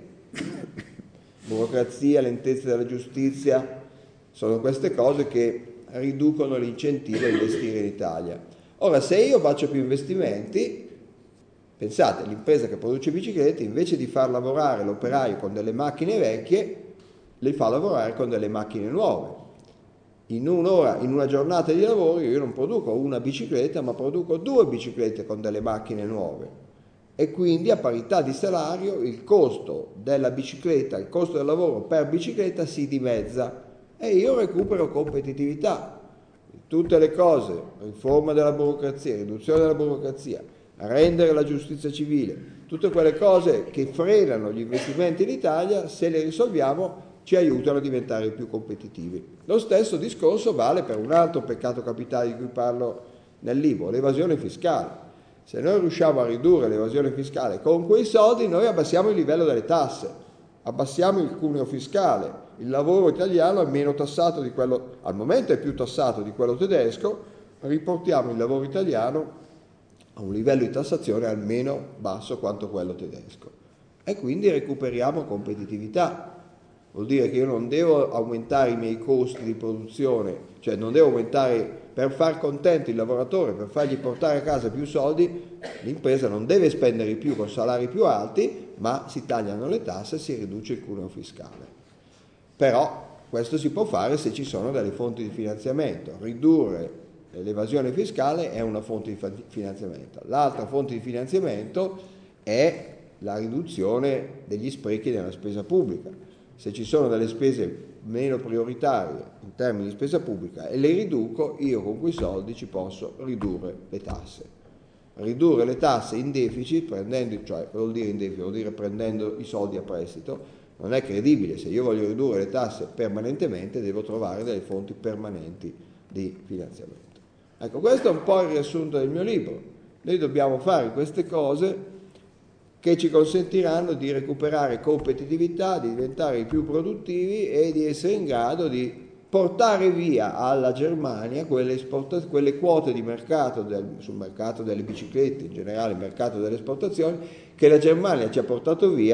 Burocrazia, lentezza della giustizia, sono queste cose che riducono l'incentivo a investire in Italia. Ora, se io faccio più investimenti, pensate, l'impresa che produce biciclette, invece di far lavorare l'operaio con delle macchine vecchie, le fa lavorare con delle macchine nuove. In un'ora, in una giornata di lavoro io non produco una bicicletta, ma produco due biciclette con delle macchine nuove. E quindi a parità di salario il costo della bicicletta, il costo del lavoro per bicicletta si dimezza e io recupero competitività. Tutte le cose, riforma della burocrazia, riduzione della burocrazia, rendere la giustizia civile, tutte quelle cose che frenano gli investimenti in Italia, se le risolviamo ci aiutano a diventare più competitivi. Lo stesso discorso vale per un altro peccato capitale di cui parlo nel libro, l'evasione fiscale. Se noi riusciamo a ridurre l'evasione fiscale con quei soldi, noi abbassiamo il livello delle tasse, abbassiamo il cuneo fiscale, il lavoro italiano è meno tassato di quello, al momento è più tassato di quello tedesco, riportiamo il lavoro italiano a un livello di tassazione almeno basso quanto quello tedesco e quindi recuperiamo competitività. Vuol dire che io non devo aumentare i miei costi di produzione, cioè non devo aumentare per far contento il lavoratore, per fargli portare a casa più soldi, l'impresa non deve spendere più con salari più alti, ma si tagliano le tasse e si riduce il cuneo fiscale. Però questo si può fare se ci sono delle fonti di finanziamento. Ridurre l'evasione fiscale è una fonte di finanziamento. L'altra fonte di finanziamento è la riduzione degli sprechi nella spesa pubblica. Se ci sono delle spese meno prioritarie in termini di spesa pubblica e le riduco, io con quei soldi ci posso ridurre le tasse. Ridurre le tasse in deficit, prendendo, cioè vuol dire in deficit, vuol dire prendendo i soldi a prestito, non è credibile. Se io voglio ridurre le tasse permanentemente, devo trovare delle fonti permanenti di finanziamento. Ecco, questo è un po' il riassunto del mio libro. Noi dobbiamo fare queste cose che ci consentiranno di recuperare competitività, di diventare più produttivi e di essere in grado di portare via alla Germania quelle, esporta- quelle quote di mercato del, sul mercato delle biciclette, in generale il mercato delle esportazioni, che la Germania ci ha portato via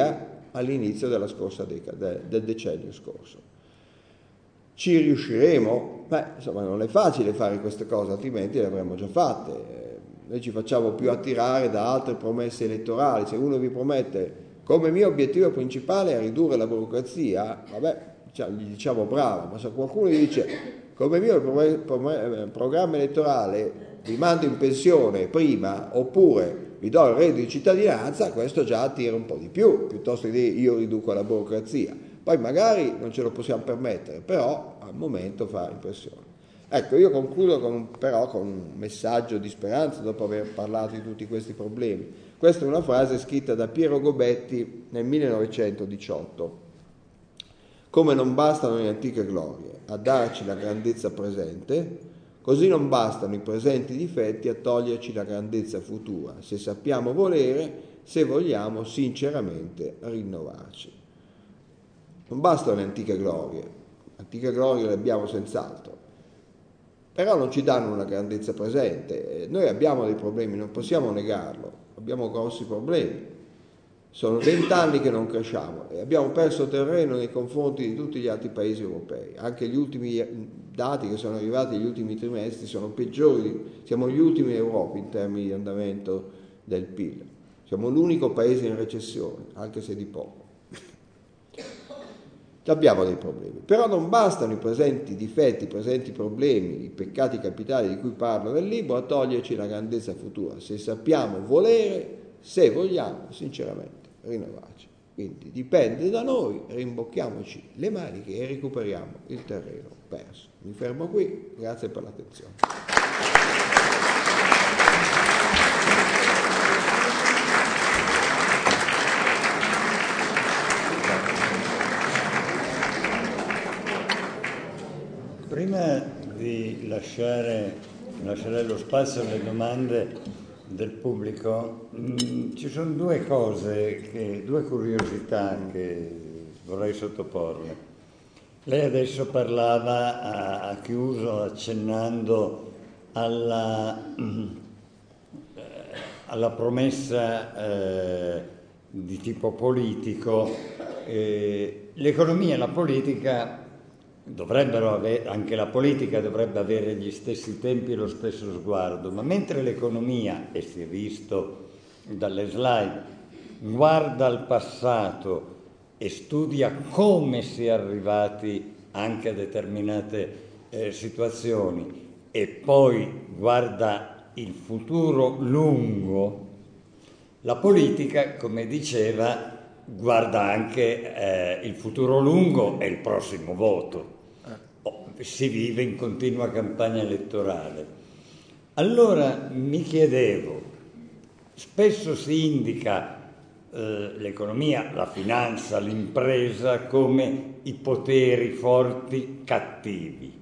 all'inizio della scorsa decade, del decennio scorso. Ci riusciremo? Beh, insomma, non è facile fare queste cose, altrimenti le avremmo già fatte. Eh, noi ci facciamo più attirare da altre promesse elettorali. Se uno vi promette come mio obiettivo principale è ridurre la burocrazia, vabbè, gli diciamo bravo, ma se qualcuno gli dice come mio programma elettorale vi mando in pensione prima oppure vi do il reddito di cittadinanza, questo già attira un po' di più, piuttosto che dire io riduco la burocrazia. Poi magari non ce lo possiamo permettere, però al momento fa impressione. Ecco, io concludo con, però con un messaggio di speranza dopo aver parlato di tutti questi problemi. Questa è una frase scritta da Piero Gobetti nel millenovecentodiciotto. Come non bastano le antiche glorie a darci la grandezza presente, così non bastano i presenti difetti a toglierci la grandezza futura, se sappiamo volere, se vogliamo sinceramente rinnovarci. Non bastano le antiche glorie, antiche glorie le abbiamo senz'altro, però non ci danno una grandezza presente. Noi abbiamo dei problemi, non possiamo negarlo, abbiamo grossi problemi. Sono vent'anni che non cresciamo e abbiamo perso terreno nei confronti di tutti gli altri paesi europei. Anche gli ultimi dati che sono arrivati negli ultimi trimestri sono peggiori, siamo gli ultimi in Europa in termini di andamento del P I L. Siamo l'unico paese in recessione, anche se di poco. Abbiamo dei problemi, però non bastano i presenti difetti, i presenti problemi, i peccati capitali di cui parlo nel libro a toglierci la grandezza futura, se sappiamo volere, se vogliamo sinceramente rinnovarci. Quindi dipende da noi, rimbocchiamoci le maniche e recuperiamo il terreno perso. Mi fermo qui, grazie per l'attenzione. Prima di lasciare, lasciare lo spazio alle domande del pubblico, mh, ci sono due cose, che, due curiosità che vorrei sottoporle. Lei adesso parlava a, a chiuso accennando alla, mh, alla promessa eh, di tipo politico. Eh, l'economia e la politica dovrebbero avere, anche la politica dovrebbe avere gli stessi tempi e lo stesso sguardo, ma mentre l'economia, e si è visto dalle slide, guarda al passato e studia come si è arrivati anche a determinate eh, situazioni e poi guarda il futuro lungo, la politica, come diceva, guarda anche eh, il futuro lungo e il prossimo voto. Oh, si vive in continua campagna elettorale. Allora mi chiedevo, spesso si indica eh, l'economia, la finanza, l'impresa come i poteri forti cattivi.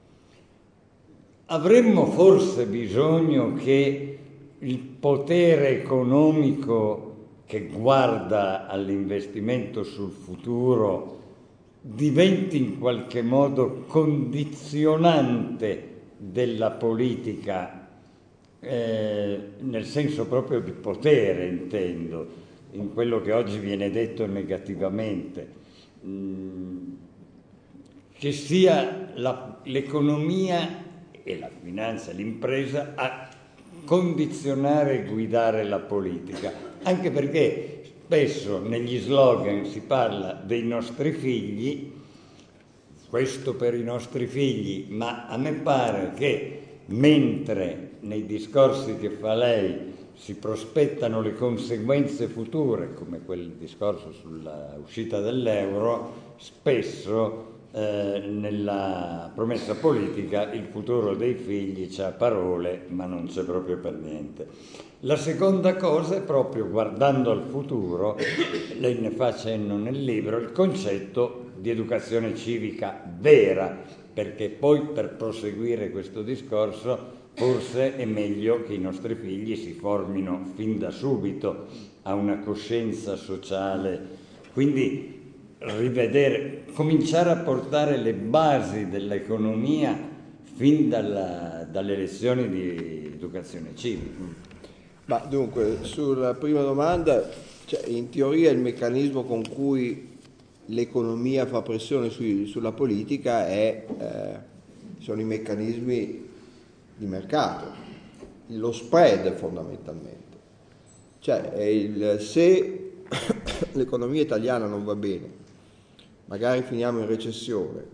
Avremmo forse bisogno che il potere economico che guarda all'investimento sul futuro diventi in qualche modo condizionante della politica, eh, nel senso proprio di potere, intendo, in quello che oggi viene detto negativamente, mm, che sia la, l'economia e la finanza, l'impresa a condizionare e guidare la politica. Anche perché spesso negli slogan si parla dei nostri figli, questo per i nostri figli, ma a me pare che mentre nei discorsi che fa lei si prospettano le conseguenze future, come quel discorso sulla uscita dell'euro, spesso eh, nella promessa politica il futuro dei figli c'ha parole, ma non c'è proprio per niente. La seconda cosa è proprio, guardando al futuro, lei ne fa cenno nel libro, il concetto di educazione civica vera, perché poi per proseguire questo discorso forse è meglio che i nostri figli si formino fin da subito a una coscienza sociale, quindi rivedere, cominciare a portare le basi dell'economia fin dalla, dalle lezioni di educazione civica. Ma dunque, sulla prima domanda Cioè, in teoria il meccanismo con cui l'economia fa pressione sui, sulla politica è, eh, sono i meccanismi di mercato, lo spread fondamentalmente. Cioè, è il, se l'economia italiana non va bene, magari finiamo in recessione,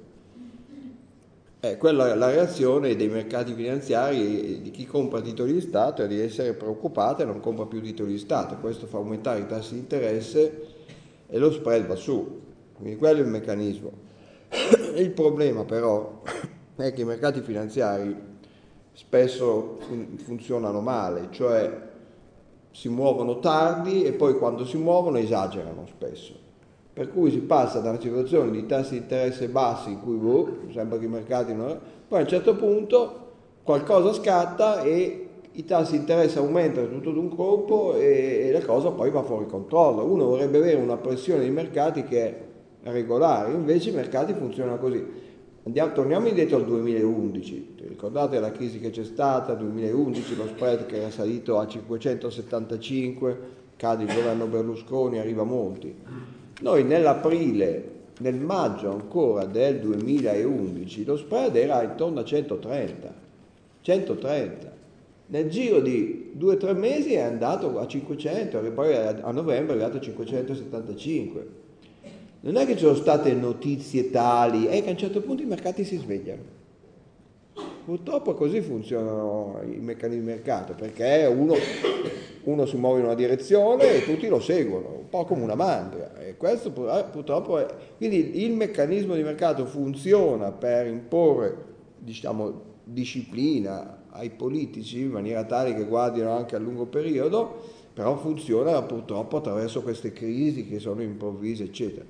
eh, quella, la reazione dei mercati finanziari, di chi compra titoli di Stato, è di essere preoccupato e non compra più titoli di Stato. Questo fa aumentare i tassi di interesse e lo spread va su. Quindi quello è il meccanismo. Il problema però è che i mercati finanziari spesso fun- funzionano male, cioè si muovono tardi e poi quando si muovono esagerano spesso. Per cui si passa da una situazione di tassi di interesse bassi in cui boh, sembra che i mercati non... poi a un certo punto qualcosa scatta e i tassi di interesse aumentano tutto d'un colpo e, e la cosa poi va fuori controllo. Uno vorrebbe avere una pressione dei mercati che è regolare, invece i mercati funzionano così. Andiamo, torniamo indietro al duemilaundici, ricordate la crisi che c'è stata, duemilaundici, lo spread che era salito a cinquecentosettantacinque, cade il governo Berlusconi, arriva Monti. Noi nell'aprile, nel maggio ancora del duemilaundici, lo spread era intorno a centotrenta. centotrenta. Nel giro di due o tre mesi è andato a cinquecento, e poi a novembre è arrivato a cinquecentosettantacinque. Non è che ci sono state notizie tali, è che a un certo punto i mercati si svegliano. Purtroppo così funzionano i meccanismi di mercato, perché uno, uno si muove in una direzione e tutti lo seguono, un po' come una mandria. E questo purtroppo è... Quindi il meccanismo di mercato funziona per imporre, diciamo, disciplina ai politici in maniera tale che guardino anche a lungo periodo, però funziona purtroppo attraverso queste crisi che sono improvvise, eccetera.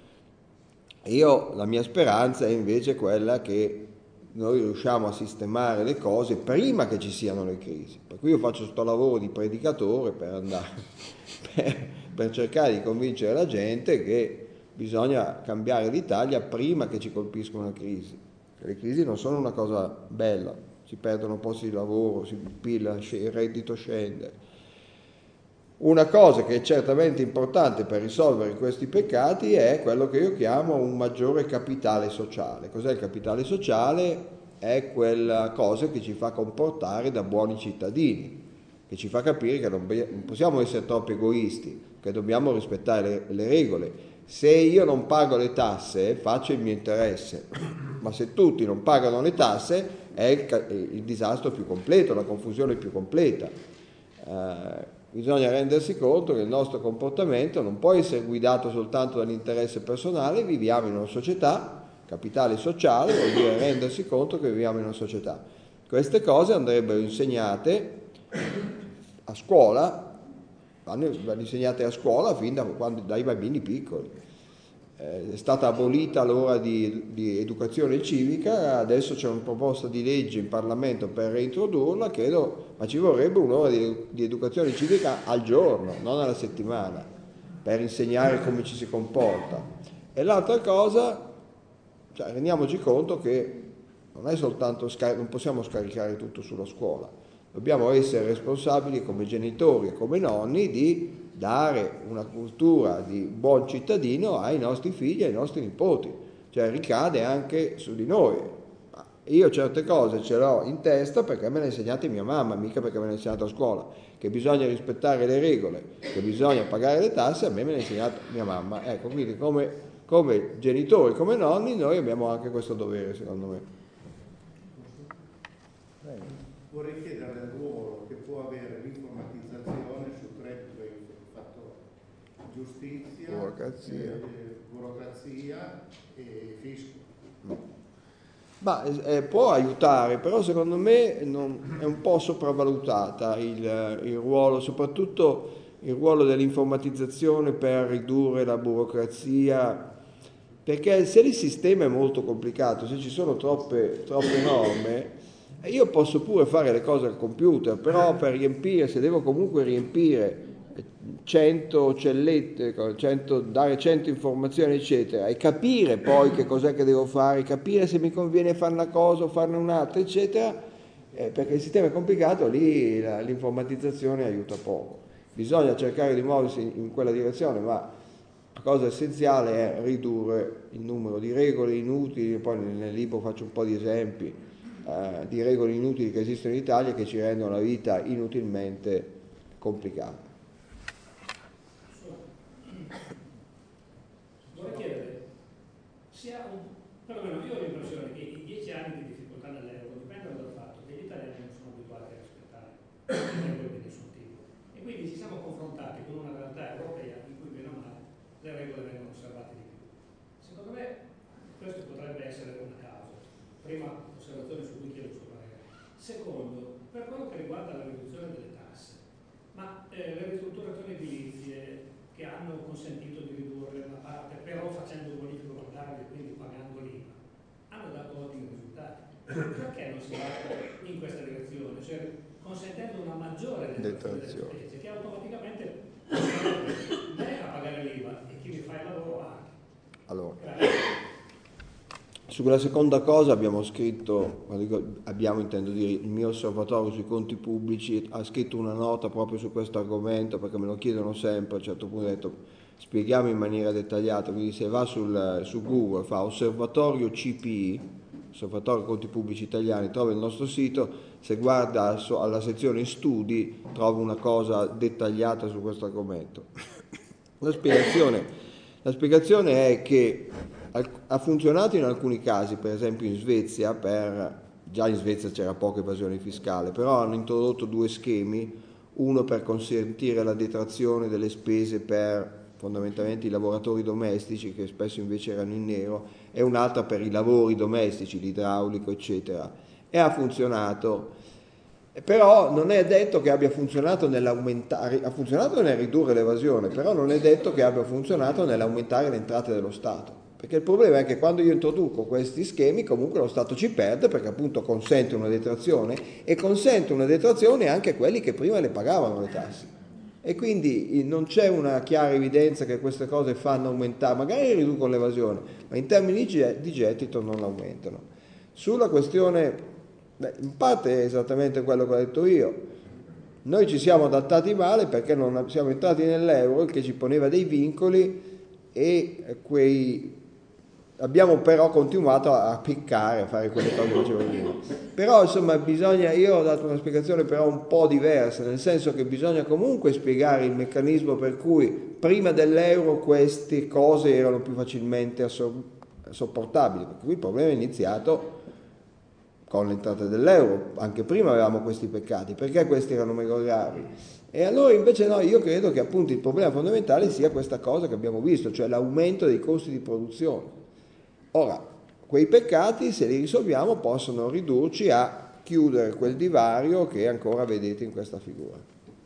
Io, la mia speranza è invece quella che noi riusciamo a sistemare le cose prima che ci siano le crisi. Per cui io faccio questo lavoro di predicatore per andare, per, per cercare di convincere la gente che bisogna cambiare l'Italia prima che ci colpisca una crisi. Le crisi non sono una cosa bella, si perdono posti di lavoro, si pilla, il reddito scende. Una cosa che è certamente importante per risolvere questi peccati è quello che io chiamo un maggiore capitale sociale. Cos'è il capitale sociale? È quella cosa che ci fa comportare da buoni cittadini, che ci fa capire che non, non possiamo essere troppo egoisti, che dobbiamo rispettare le, le regole. Se io non pago le tasse faccio il mio interesse, ma se tutti non pagano le tasse è il, il disastro più completo, la confusione più completa. Eh, Bisogna rendersi conto che il nostro comportamento non può essere guidato soltanto dall'interesse personale, viviamo in una società, capitale sociale vuol dire rendersi conto che viviamo in una società. Queste cose andrebbero insegnate a scuola, vanno, vanno insegnate a scuola fin da quando, dai bambini piccoli. Eh, è stata abolita l'ora di, di educazione civica, adesso c'è una proposta di legge in Parlamento per reintrodurla, credo, ma ci vorrebbe un'ora di, di educazione civica al giorno, non alla settimana, per insegnare come ci si comporta. E l'altra cosa, cioè, rendiamoci conto che non è soltanto scar- non possiamo scaricare tutto sulla scuola, dobbiamo essere responsabili come genitori e come nonni di dare una cultura di buon cittadino ai nostri figli e ai nostri nipoti, cioè ricade anche su di noi. Io certe cose ce l'ho in testa perché me le ha insegnate mia mamma, mica perché me le ha insegnato a scuola, che bisogna rispettare le regole, che bisogna pagare le tasse, a me me le ha insegnato mia mamma. Ecco, quindi come, come genitori, come nonni, noi abbiamo anche questo dovere, secondo me. Vorrei chiedere al ruolo che può avere l'informatizzazione sul reddito fatto giustizia, burocrazia, eh, burocrazia e fisco. Ma eh, può aiutare, però secondo me non, è un po' sopravvalutata il, il ruolo, soprattutto il ruolo dell'informatizzazione per ridurre la burocrazia, perché se il sistema è molto complicato, se ci sono troppe, troppe norme, io posso pure fare le cose al computer, però per riempire, se devo comunque riempire cento cellette, cento, dare cento informazioni eccetera, e capire poi che cos'è che devo fare, capire se mi conviene fare una cosa o farne un'altra eccetera, eh, perché il sistema è complicato, lì la, l'informatizzazione aiuta poco. bisogna cercare di muoversi in quella direzione, ma la cosa essenziale è ridurre il numero di regole inutili. Poi nel libro faccio un po' di esempi eh, di regole inutili che esistono in Italia, che ci rendono la vita inutilmente complicata. Vorrei chiedere, sia un, perlomeno io ho l'impressione che i dieci anni di difficoltà nell'euro dipendono dal fatto che gli italiani non sono abituati a rispettare le regole di nessun tipo, e quindi ci siamo confrontati con una realtà europea in cui bene o male le regole vengono osservate di più. Secondo me questo potrebbe essere una causa. Prima osservazione su cui chiedo il suo parere. Secondo, per quello che riguarda la riduzione delle tasse, ma eh, le ristrutturazioni edilizie che hanno consentito di ridurre una parte, però facendo bonifico bancario e quindi pagando l'I V A, hanno dato ottimi risultati. Perché non si va in questa direzione? Cioè consentendo una maggiore detrazione delle spese, che automaticamente me a pagare l'I V A e chi mi fa il lavoro anche. Allora, Grazie. sulla seconda cosa abbiamo scritto, abbiamo intendo dire, il mio osservatorio sui conti pubblici ha scritto una nota proprio su questo argomento, perché me lo chiedono sempre. A un certo punto ho detto spieghiamo in maniera dettagliata, quindi se va sul, su Google, fa osservatorio C P I, osservatorio conti pubblici italiani, trova il nostro sito, se guarda alla sezione studi trova una cosa dettagliata su questo argomento. La spiegazione, la spiegazione è che ha funzionato in alcuni casi, per esempio in Svezia, per, già in Svezia c'era poca evasione fiscale, però hanno introdotto due schemi, uno per consentire la detrazione delle spese per fondamentalmente i lavoratori domestici, che spesso invece erano in nero, e un'altra per i lavori domestici, l'idraulico eccetera, e ha funzionato. Però non è detto che abbia funzionato nell'aumentare, ha funzionato nel ridurre l'evasione, però non è detto che abbia funzionato nell'aumentare le entrate dello Stato. Perché il problema è che quando io introduco questi schemi comunque lo Stato ci perde, perché appunto consente una detrazione, e consente una detrazione anche a quelli che prima le pagavano le tasse. E quindi non c'è una chiara evidenza che queste cose fanno aumentare, magari riducono l'evasione, ma in termini di gettito non aumentano. Sulla questione, beh, in parte è esattamente quello che ho detto io. Noi ci siamo adattati male perché non siamo entrati nell'euro, che ci poneva dei vincoli, e quei abbiamo però continuato a piccare, a fare quelle cose che facevo prima. Però insomma bisogna, io ho dato una spiegazione però un po' diversa, nel senso che bisogna comunque spiegare il meccanismo per cui prima dell'euro queste cose erano più facilmente assor- sopportabili, perché qui il problema è iniziato con l'entrata dell'euro. Anche prima avevamo questi peccati, perché questi erano meno gravi? E allora invece no, io credo che appunto il problema fondamentale sia questa cosa che abbiamo visto, cioè l'aumento dei costi di produzione. Ora, quei peccati, se li risolviamo, possono ridurci a chiudere quel divario che ancora vedete in questa figura.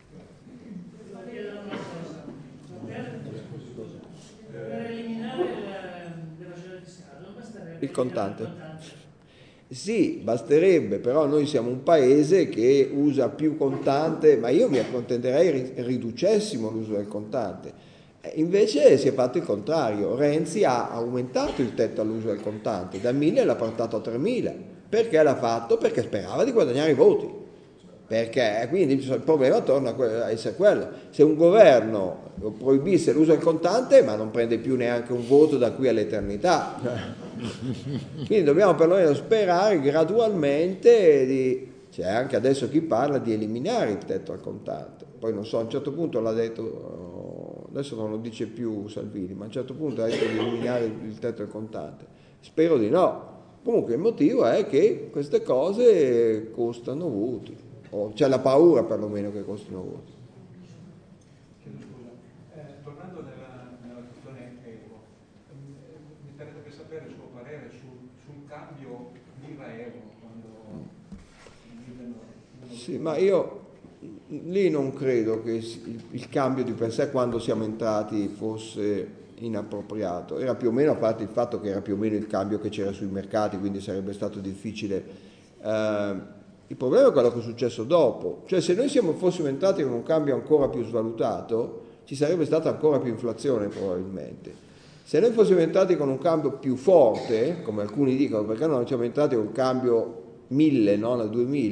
Per eliminare l'evasione fiscale non basterebbe Il contante? Sì, basterebbe, però noi siamo un paese che usa più contante, ma io mi accontenterei riducessimo l'uso del contante. Invece si è fatto il contrario, Renzi ha aumentato il tetto all'uso del contante, da mille l'ha portato a tremila. Perché l'ha fatto? Perché sperava di guadagnare i voti, perché quindi il problema torna a essere quello: se un governo proibisse l'uso del contante, ma non prende più neanche un voto da qui all'eternità, quindi dobbiamo perlomeno sperare gradualmente di, c'è anche adesso chi parla di eliminare il tetto al contante. Poi non so, a un certo punto l'ha detto, adesso non lo dice più Salvini, ma a un certo punto ha detto di eliminare il tetto al contante. Spero di no. Comunque il motivo è che queste cose costano voti, o c'è la paura perlomeno che costino voti. Chiedo scusa, eh, tornando nella, nella questione euro, mi interesserebbe sapere il suo parere sul, sul cambio lira-euro quando dividono. Sì, ma io lì non credo che il, il cambio di per sé quando siamo entrati fosse inappropriato. Era più o meno, a parte il fatto che era più o meno il cambio che c'era sui mercati, quindi sarebbe stato difficile. Eh, il problema è quello che è successo dopo, cioè se noi siamo, fossimo entrati con un cambio ancora più svalutato, ci sarebbe stata ancora più inflazione probabilmente. Se noi fossimo entrati con un cambio più forte, come alcuni dicono, perché non siamo entrati con un cambio mille, no, nel duemila,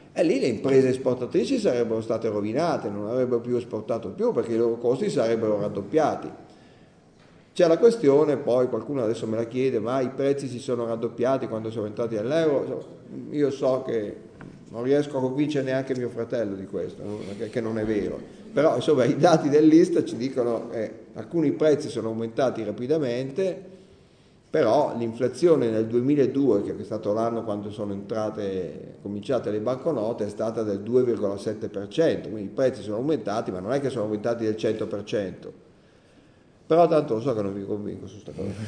E lì le imprese esportatrici sarebbero state rovinate, non avrebbero più esportato più perché i loro costi sarebbero raddoppiati. C'è la questione, poi qualcuno adesso me la chiede, ma i prezzi si sono raddoppiati quando siamo entrati all'euro? Io so che non riesco a convincere neanche mio fratello di questo, che non è vero. Però insomma i dati dell'Istat ci dicono che alcuni prezzi sono aumentati rapidamente, però l'inflazione nel duemiladue, che è stato l'anno quando sono entrate, cominciate le banconote, è stata del due virgola sette per cento, quindi i prezzi sono aumentati, ma non è che sono aumentati del cento per cento. Però tanto lo so che non vi convinco su questa cosa.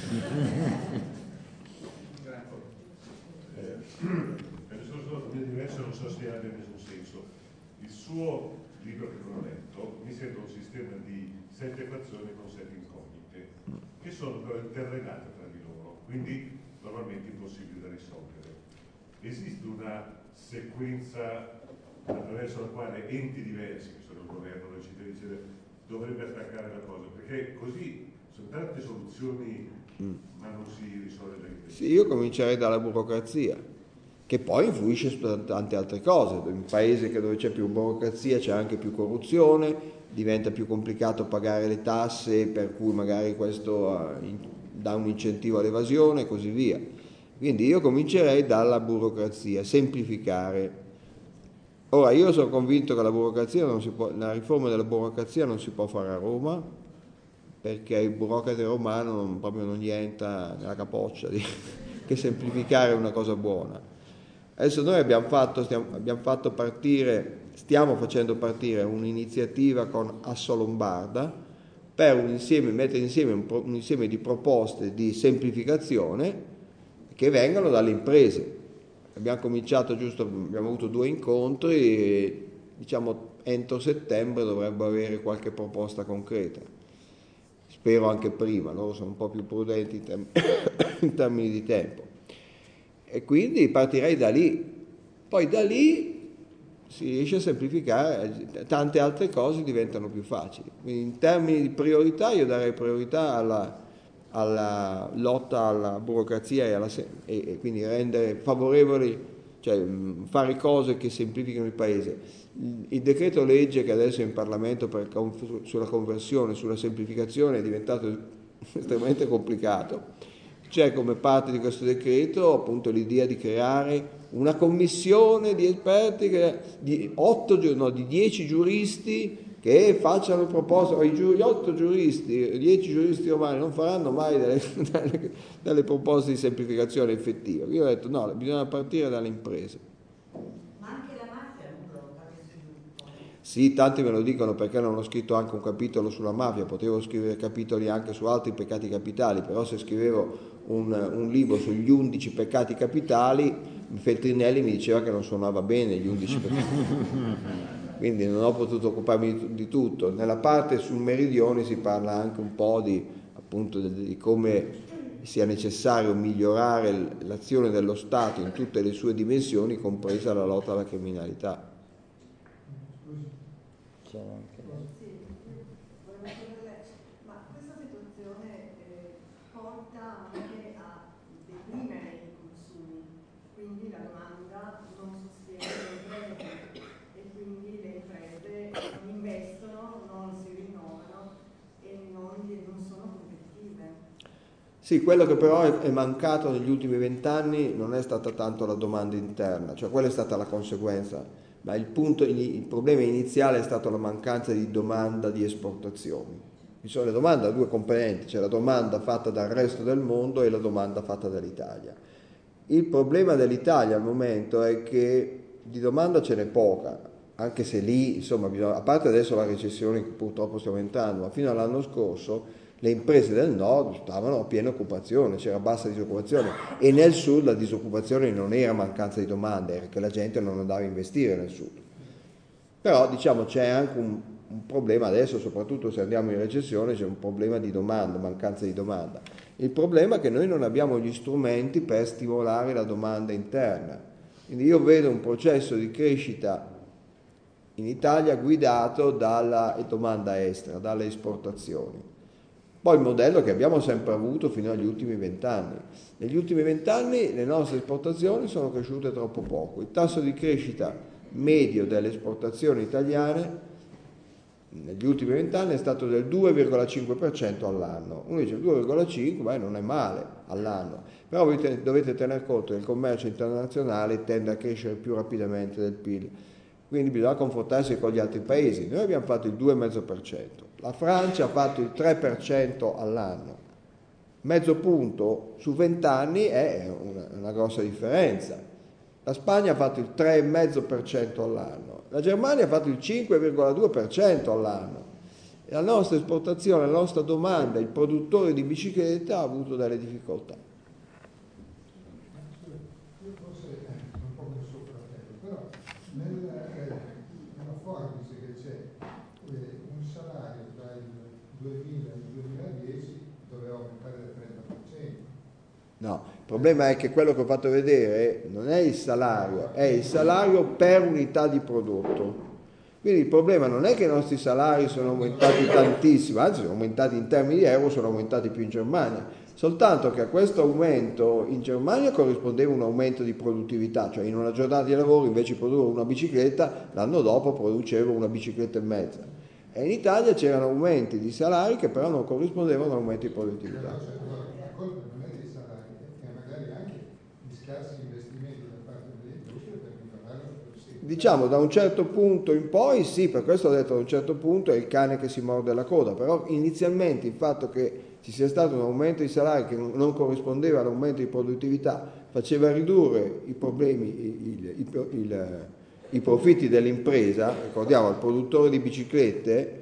Eh, per discorso diverso, non so se abbia nessun senso. Il suo libro che non ho letto mi sembra un sistema di sette equazioni con sette incognite, che sono però interrelate tra di loro, quindi normalmente impossibili da risolvere. Esiste una sequenza attraverso la quale enti diversi, che sono il governo, la cittadini, dovrebbe attaccare la cosa, perché così sono tante soluzioni, mm. ma non si risolve da niente. Sì, io comincerei dalla burocrazia, che poi influisce su tante altre cose. In un paese dove c'è più burocrazia c'è anche più corruzione, diventa più complicato pagare le tasse, per cui magari questo dà un incentivo all'evasione e così via. Quindi io comincerei dalla burocrazia, semplificare. Ora, io sono convinto che la burocrazia non si può, la riforma della burocrazia non si può fare a Roma, perché il burocrate romano non, proprio non gli entra nella capoccia di, che semplificare è una cosa buona. Adesso noi abbiamo fatto, stiamo, abbiamo fatto partire, stiamo facendo partire un'iniziativa con Assolombarda per un insieme, mettere insieme un, un insieme di proposte di semplificazione che vengono dalle imprese. Abbiamo cominciato giusto, abbiamo avuto due incontri e diciamo entro settembre dovrebbe avere qualche proposta concreta. Spero anche prima, loro sono un po' più prudenti in, term- in termini di tempo. E quindi partirei da lì. Poi da lì si riesce a semplificare, tante altre cose diventano più facili. Quindi in termini di priorità io darei priorità alla alla lotta alla burocrazia e, alla, e, e quindi rendere favorevoli, cioè fare cose che semplificano il paese. Il, il decreto legge che adesso è in Parlamento per, sulla conversione, sulla semplificazione è diventato estremamente complicato. C'è come parte di questo decreto appunto l'idea di creare una commissione di esperti che, di, otto, no, di dieci giuristi che facciano proposte, gli otto giuristi, dieci giuristi romani non faranno mai delle, delle, delle proposte di semplificazione effettiva. Io ho detto no, bisogna partire dalle imprese. Ma anche la mafia non blocca questo sviluppo. Sì, tanti me lo dicono perché non ho scritto anche un capitolo sulla mafia, potevo scrivere capitoli anche su altri peccati capitali, però se scrivevo un, un libro sugli undici peccati capitali, Feltrinelli mi diceva che non suonava bene gli undici peccati. Quindi non ho potuto occuparmi di tutto. Nella parte sul meridione si parla anche un po' di, appunto, di come sia necessario migliorare l'azione dello Stato in tutte le sue dimensioni, compresa la lotta alla criminalità. Sì, volevo chiedere, ma questa situazione eh, porta anche a deprimere i consumi, quindi la domanda non sostiene le imprese e quindi le imprese non investono, non si rinnovano e non, non sono competitive. Sì, quello che però è, è mancato negli ultimi vent'anni non è stata tanto la domanda interna, cioè quella è stata la conseguenza. Ma il, punto, il problema iniziale è stato la mancanza di domanda di esportazioni. Ci sono le domande a due componenti, c'è la domanda fatta dal resto del mondo e la domanda fatta dall'Italia. Il problema dell'Italia al momento è che di domanda ce n'è poca, anche se lì, insomma, bisogna, a parte adesso la recessione che purtroppo stiamo entrando, ma fino all'anno scorso le imprese del nord stavano a piena occupazione, c'era bassa disoccupazione e nel sud la disoccupazione non era mancanza di domande, era che la gente non andava a investire nel sud. Però diciamo c'è anche un, un problema adesso, soprattutto se andiamo in recessione, c'è un problema di domanda, mancanza di domanda. Il problema è che noi non abbiamo gli strumenti per stimolare la domanda interna. Quindi io vedo un processo di crescita in Italia guidato dalla domanda estera, dalle esportazioni. Poi il modello che abbiamo sempre avuto fino agli ultimi vent'anni. Negli ultimi vent'anni le nostre esportazioni sono cresciute troppo poco. Il tasso di crescita medio delle esportazioni italiane negli ultimi vent'anni è stato del due virgola cinque per cento all'anno. Uno dice due virgola cinque, beh, non è male all'anno, però dovete, dovete tener conto che il commercio internazionale tende a crescere più rapidamente del P I L, quindi bisogna confrontarsi con gli altri paesi. Noi abbiamo fatto il due virgola cinque per cento, la Francia ha fatto il tre per cento all'anno, mezzo punto su vent'anni è una, una grossa differenza. La Spagna ha fatto il tre virgola cinque per cento all'anno, la Germania ha fatto il cinque virgola due per cento all'anno. E la nostra esportazione, la nostra domanda, il produttore di biciclette ha avuto delle difficoltà. Io forse un po' come suo fratello, però nel, eh, nella forbice che c'è eh, un salario tra il duemila e il duemiladieci doveva aumentare del trenta per cento. No, il problema è che quello che ho fatto vedere non è il salario, è il salario per unità di prodotto. Quindi il problema non è che i nostri salari sono aumentati tantissimo, anzi sono aumentati in termini di euro, sono aumentati più in Germania, soltanto che a questo aumento in Germania corrispondeva un aumento di produttività, cioè in una giornata di lavoro invece di produrre una bicicletta, l'anno dopo producevo una bicicletta e mezza. E in Italia c'erano aumenti di salari che però non corrispondevano a aumenti di produttività. La colpa non è dei salari, è magari anche di scarsi investimenti da parte dell'industria per migliorare la produzione. Diciamo da un certo punto in poi sì, per questo ho detto da un certo punto è il cane che si morde la coda, però inizialmente il fatto che ci sia stato un aumento di salari che non corrispondeva all'aumento di produttività faceva ridurre i problemi, il, il, il, i profitti dell'impresa. Ricordiamo, il produttore di biciclette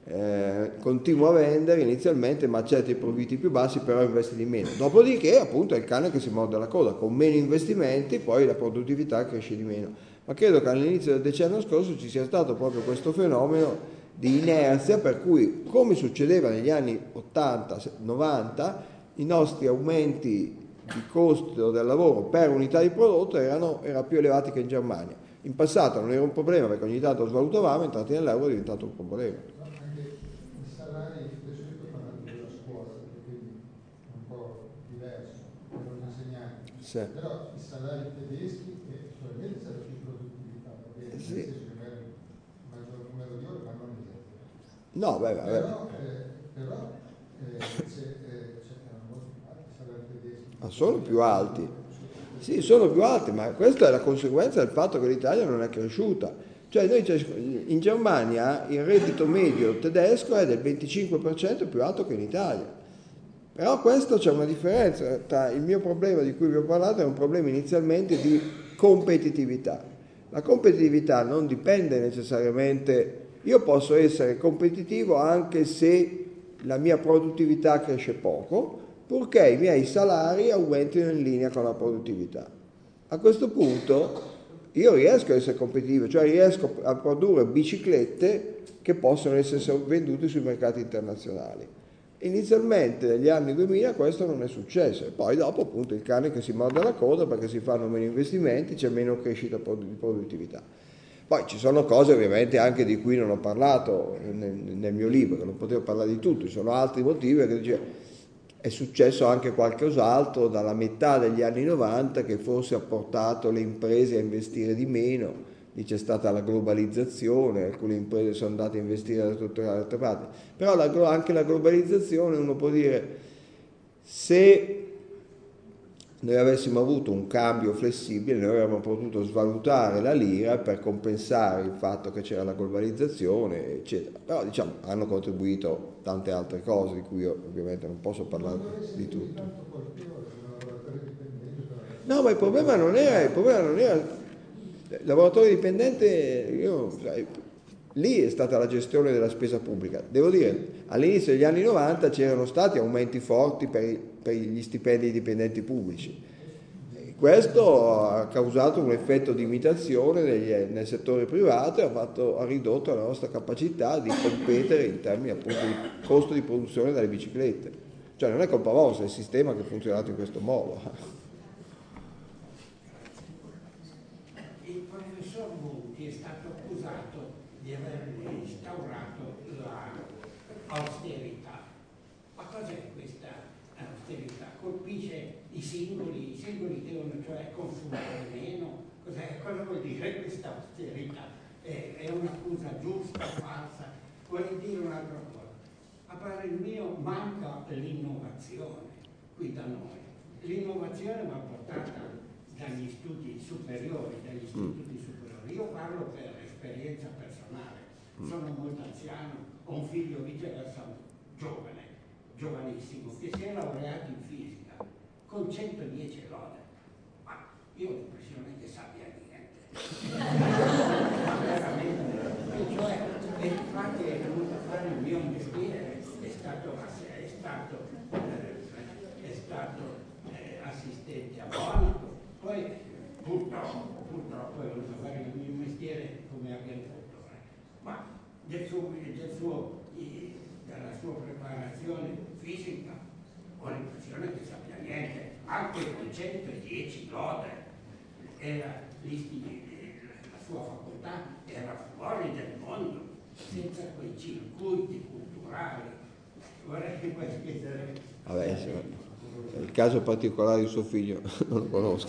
eh, continua a vendere inizialmente ma accetta i profitti più bassi, però investe di meno. Dopodiché appunto è il cane che si morde la coda, con meno investimenti poi la produttività cresce di meno. Ma credo che all'inizio del decennio scorso ci sia stato proprio questo fenomeno di inerzia, per cui, come succedeva negli anni ottanta novanta, i nostri aumenti di costo del lavoro per unità di prodotto erano, erano più elevati che in Germania. In passato non era un problema perché ogni tanto svalutavamo, entrati nell'euro è diventato un problema. No, anche i salari, adesso io sto parlando della scuola, quindi è un po' diverso, per un insegnante, Sì. però i salari tedeschi e probabilmente c'è più produttività, perché Sì. c'è un maggior numero di ore, ma non esagerato. No, beh, vabbè. Però, eh, però eh, c'è, eh, c'erano molti alti salari tedeschi. Ma sono più alti. Sì, sono più alti, ma questa è la conseguenza del fatto che l'Italia non è cresciuta. Cioè noi in Germania il reddito medio tedesco è del venticinque per cento più alto che in Italia. Però questo c'è una differenza tra il mio problema di cui vi ho parlato, è un problema inizialmente di competitività. La competitività non dipende necessariamente, io posso essere competitivo anche se la mia produttività cresce poco, purché i miei salari aumentino in linea con la produttività. A questo punto io riesco a essere competitivo, cioè riesco a produrre biciclette che possono essere vendute sui mercati internazionali. Inizialmente negli anni duemila questo non è successo, e poi dopo appunto il cane che si morde la coda perché si fanno meno investimenti, c'è meno crescita di produttività. Poi ci sono cose ovviamente anche di cui non ho parlato nel, nel mio libro, che non potevo parlare di tutto, ci sono altri motivi che dice, è successo anche qualcos'altro dalla metà degli anni novanta che forse ha portato le imprese a investire di meno. Lì c'è stata la globalizzazione, alcune imprese sono andate a investire da tutte le altre parti. Però la, anche la globalizzazione, uno può dire, se noi avessimo avuto un cambio flessibile, noi avremmo potuto svalutare la lira per compensare il fatto che c'era la globalizzazione, eccetera. Però diciamo, hanno contribuito tante altre cose di cui io ovviamente non posso parlare di tutto. No, ma il problema non era, il problema non era il lavoratore dipendente, io, lì è stata la gestione della spesa pubblica. Devo dire, all'inizio degli anni novanta c'erano stati aumenti forti per, per gli stipendi dipendenti pubblici. E questo ha causato un effetto di imitazione negli, nel settore privato e ha, fatto, ha ridotto la nostra capacità di competere in termini appunto di costo di produzione delle biciclette. Cioè non è colpa vostra, è il sistema che ha funzionato in questo modo. Monti è stato accusato di aver instaurato l'austerità. Ma cos'è questa austerità? Colpisce i singoli, i singoli devono cioè consumare meno, Cos'è? Cosa vuol dire questa austerità? È, è un'accusa giusta, falsa? Vuoi dire un'altra cosa? A parere mio manca l'innovazione qui da noi. L'innovazione va portata dagli studi superiori, dagli istituti superiori. Io parlo per esperienza personale, sono molto anziano, ho un figlio viceversa giovane, giovanissimo, che si è laureato in fisica con centodieci lode. Ma io ho l'impressione che sappia niente. Ma veramente. E cioè, e infatti è venuto a fare il mio mestiere, è stato, è stato, eh, è stato eh, assistente a Monaco, poi purtroppo, purtroppo è venuto a fare il mio mestiere come agricoltore. Ma del suo, del suo, della sua preparazione fisica ho l'impressione che sappia niente, anche con centodieci lode. Era la sua facoltà era fuori del mondo, senza quei circuiti culturali. Vorrei che poi chiedere. Vabbè, sì, il caso particolare di suo figlio non lo conosco.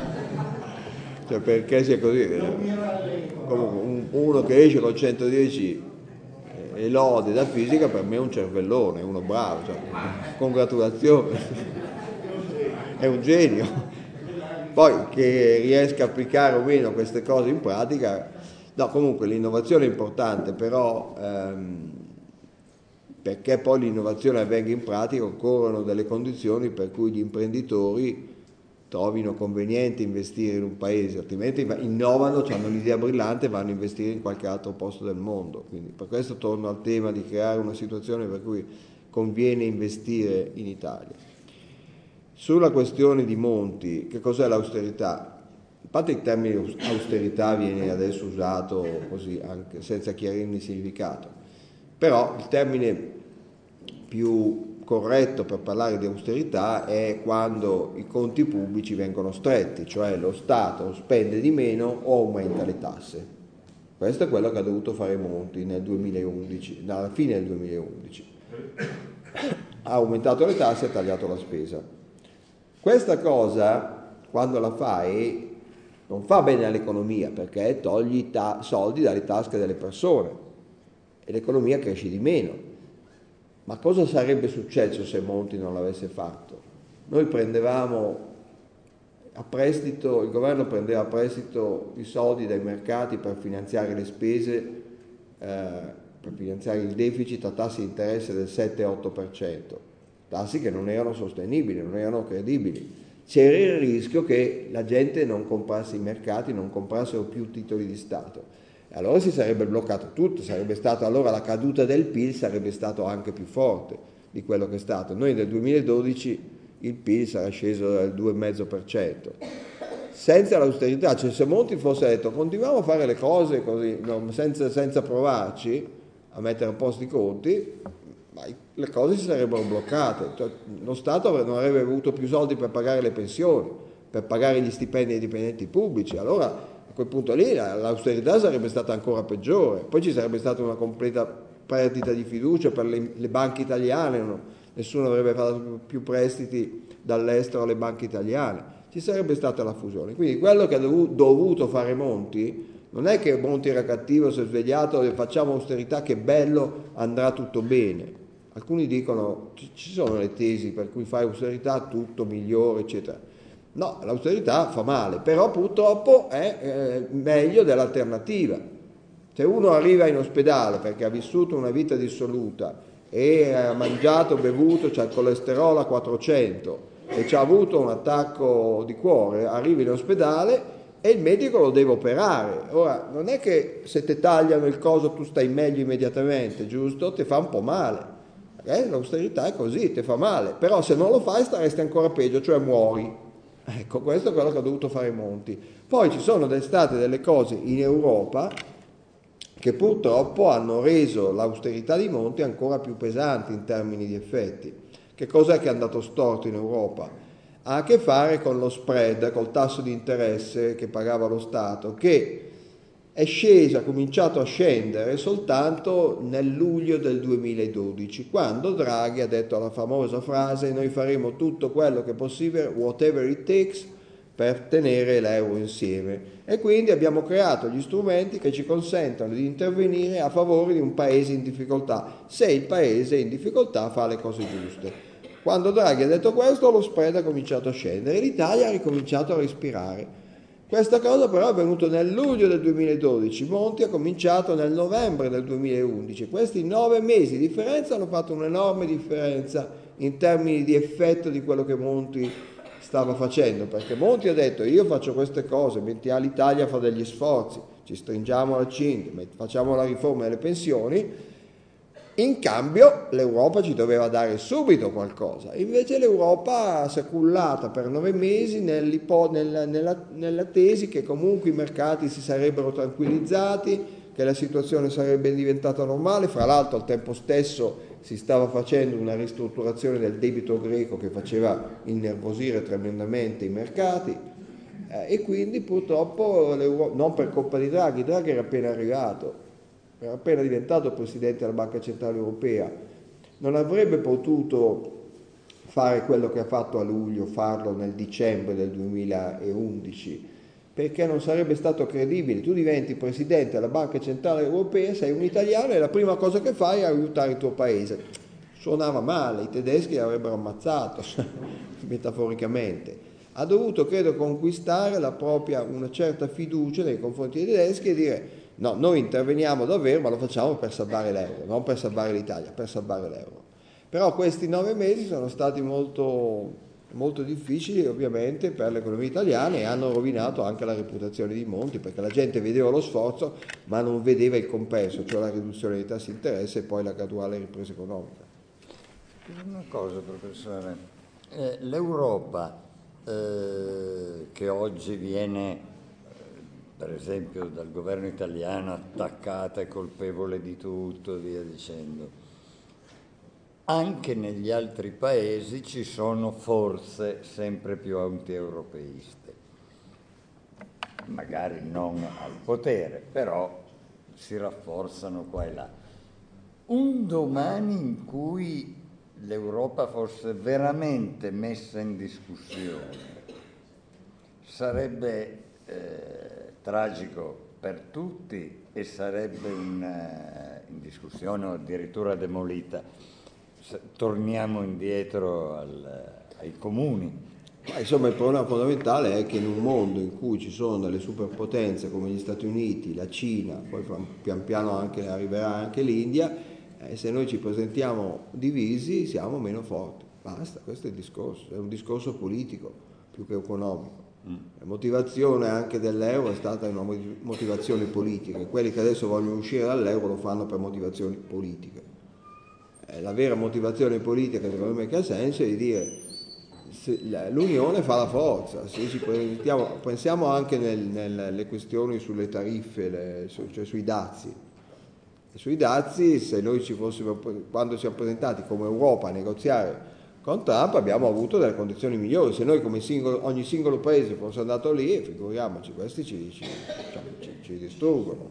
Cioè, perché sia così? Comunque, uno che esce con centodieci e lode da fisica per me è un cervellone, è uno bravo, cioè, congratulazioni, è un genio. Poi che riesca a applicare o meno queste cose in pratica, no, comunque l'innovazione è importante, però ehm, perché poi l'innovazione avvenga in pratica occorrono delle condizioni per cui gli imprenditori trovino conveniente investire in un paese, altrimenti innovano, hanno l'idea brillante e vanno a investire in qualche altro posto del mondo. Quindi per questo torno al tema di creare una situazione per cui conviene investire in Italia. Sulla questione di Monti, che cos'è l'austerità? A parte il termine austerità viene adesso usato così, anche senza chiarirne il significato, però il termine più corretto per parlare di austerità è quando i conti pubblici vengono stretti, cioè lo Stato spende di meno o aumenta le tasse. Questo è quello che ha dovuto fare Monti nel duemilaundici, alla fine del duemilaundici. Ha aumentato le tasse e ha tagliato la spesa. Questa cosa, quando la fai, non fa bene all'economia, perché togli ta- soldi dalle tasche delle persone e l'economia cresce di meno. Ma cosa sarebbe successo se Monti non l'avesse fatto? Noi prendevamo a prestito, il governo prendeva a prestito i soldi dai mercati per finanziare le spese, eh, per finanziare il deficit a tassi di interesse del sette otto per cento, tassi che non erano sostenibili, non erano credibili. C'era il rischio che la gente non comprasse i mercati, non comprassero più titoli di Stato. E allora si sarebbe bloccato tutto, sarebbe stato allora la caduta del P I L sarebbe stato anche più forte di quello che è stato. Noi nel duemiladodici il P I L sarà sceso del due virgola cinque per cento. Senza l'austerità, cioè se Monti fosse detto continuiamo a fare le cose così, no, senza, senza provarci a mettere a posto i conti, ma le cose si sarebbero bloccate. Cioè, lo Stato non avrebbe avuto più soldi per pagare le pensioni, per pagare gli stipendi ai dipendenti pubblici. Allora a quel punto lì l'austerità sarebbe stata ancora peggiore, poi ci sarebbe stata una completa perdita di fiducia per le, le banche italiane, no? Nessuno avrebbe fatto più prestiti dall'estero alle banche italiane, ci sarebbe stata la fusione. Quindi quello che ha dovuto fare Monti non è che Monti era cattivo, si è svegliato e facciamo austerità, che bello, andrà tutto bene. Alcuni dicono ci sono le tesi per cui fai austerità tutto migliore, eccetera. No, l'austerità fa male, però purtroppo è eh, meglio dell'alternativa. Se uno arriva in ospedale perché ha vissuto una vita dissoluta e ha mangiato, bevuto, c'ha il colesterolo a quattrocento e c'ha avuto un attacco di cuore, arriva in ospedale e il medico lo deve operare. Ora, non è che se ti tagliano il coso tu stai meglio immediatamente, giusto? Ti fa un po' male. Eh, l'austerità è così, ti fa male, però se non lo fai staresti ancora peggio, cioè muori. Ecco, questo è quello che ha dovuto fare Monti. Poi ci sono state delle cose in Europa che purtroppo hanno reso l'austerità di Monti ancora più pesante in termini di effetti. Che cos'è che è andato storto in Europa? Ha a che fare con lo spread, col tasso di interesse che pagava lo Stato, che è sceso, ha cominciato a scendere soltanto nel luglio del duemiladodici, quando Draghi ha detto la famosa frase: noi faremo tutto quello che è possibile, whatever it takes, per tenere l'euro insieme, e quindi abbiamo creato gli strumenti che ci consentono di intervenire a favore di un paese in difficoltà, se il paese in difficoltà fa le cose giuste. Quando Draghi ha detto questo, lo spread ha cominciato a scendere e l'Italia ha ricominciato a respirare. Questa cosa però è avvenuta nel luglio del duemiladodici, Monti ha cominciato nel novembre del duemilaundici. Questi nove mesi di differenza hanno fatto un'enorme differenza in termini di effetto di quello che Monti stava facendo, perché Monti ha detto: io faccio queste cose, mettiamo l'Italia fa degli sforzi, ci stringiamo la cinghia, facciamo la riforma delle pensioni, in cambio l'Europa ci doveva dare subito qualcosa. Invece l'Europa si è cullata per nove mesi nella, nella, nella tesi che comunque i mercati si sarebbero tranquillizzati, che la situazione sarebbe diventata normale. Fra l'altro al tempo stesso si stava facendo una ristrutturazione del debito greco che faceva innervosire tremendamente i mercati, eh, e quindi purtroppo l'Europa, non per colpa di Draghi, Draghi era appena arrivato, era appena diventato presidente della Banca Centrale Europea, non avrebbe potuto fare quello che ha fatto a luglio, farlo nel dicembre del duemilaundici, perché non sarebbe stato credibile. Tu diventi presidente della Banca Centrale Europea, sei un italiano e la prima cosa che fai è aiutare il tuo paese. Suonava male, i tedeschi l'avrebbero ammazzato, metaforicamente. Ha dovuto, credo, conquistare la propria, una certa fiducia nei confronti dei tedeschi e dire: no, noi interveniamo davvero, ma lo facciamo per salvare l'euro, non per salvare l'Italia, per salvare l'euro. Però questi nove mesi sono stati molto, molto difficili ovviamente per l'economia italiana e hanno rovinato anche la reputazione di Monti, perché la gente vedeva lo sforzo ma non vedeva il compenso, cioè la riduzione dei tassi di interesse e poi la graduale ripresa economica. Una cosa, professore, eh, l'Europa eh, che oggi viene per esempio dal governo italiano attaccata e colpevole di tutto e via dicendo, anche negli altri paesi ci sono forze sempre più anti-europeiste, magari non al potere, però si rafforzano qua e là. Un domani in cui l'Europa fosse veramente messa in discussione sarebbe eh, tragico per tutti e sarebbe una, in discussione o addirittura demolita. Torniamo indietro al, ai comuni. Ma insomma il problema fondamentale è che in un mondo in cui ci sono delle superpotenze come gli Stati Uniti, la Cina, poi pian piano anche, arriverà anche l'India, eh, se noi ci presentiamo divisi siamo meno forti. Basta, questo è il discorso, è un discorso politico più che economico. La motivazione anche dell'euro è stata una motivazione politica, e quelli che adesso vogliono uscire dall'euro lo fanno per motivazioni politiche. La vera motivazione politica, secondo me, che ha senso è di dire se l'Unione fa la forza. Se ci pensiamo anche nel, nelle questioni sulle tariffe, le, cioè sui dazi. Sui dazi, se noi ci fossimo, quando siamo presentati come Europa a negoziare con Trump, abbiamo avuto delle condizioni migliori. Se noi come singolo, ogni singolo paese fosse andato lì, figuriamoci, questi ci, ci, ci, ci distruggono.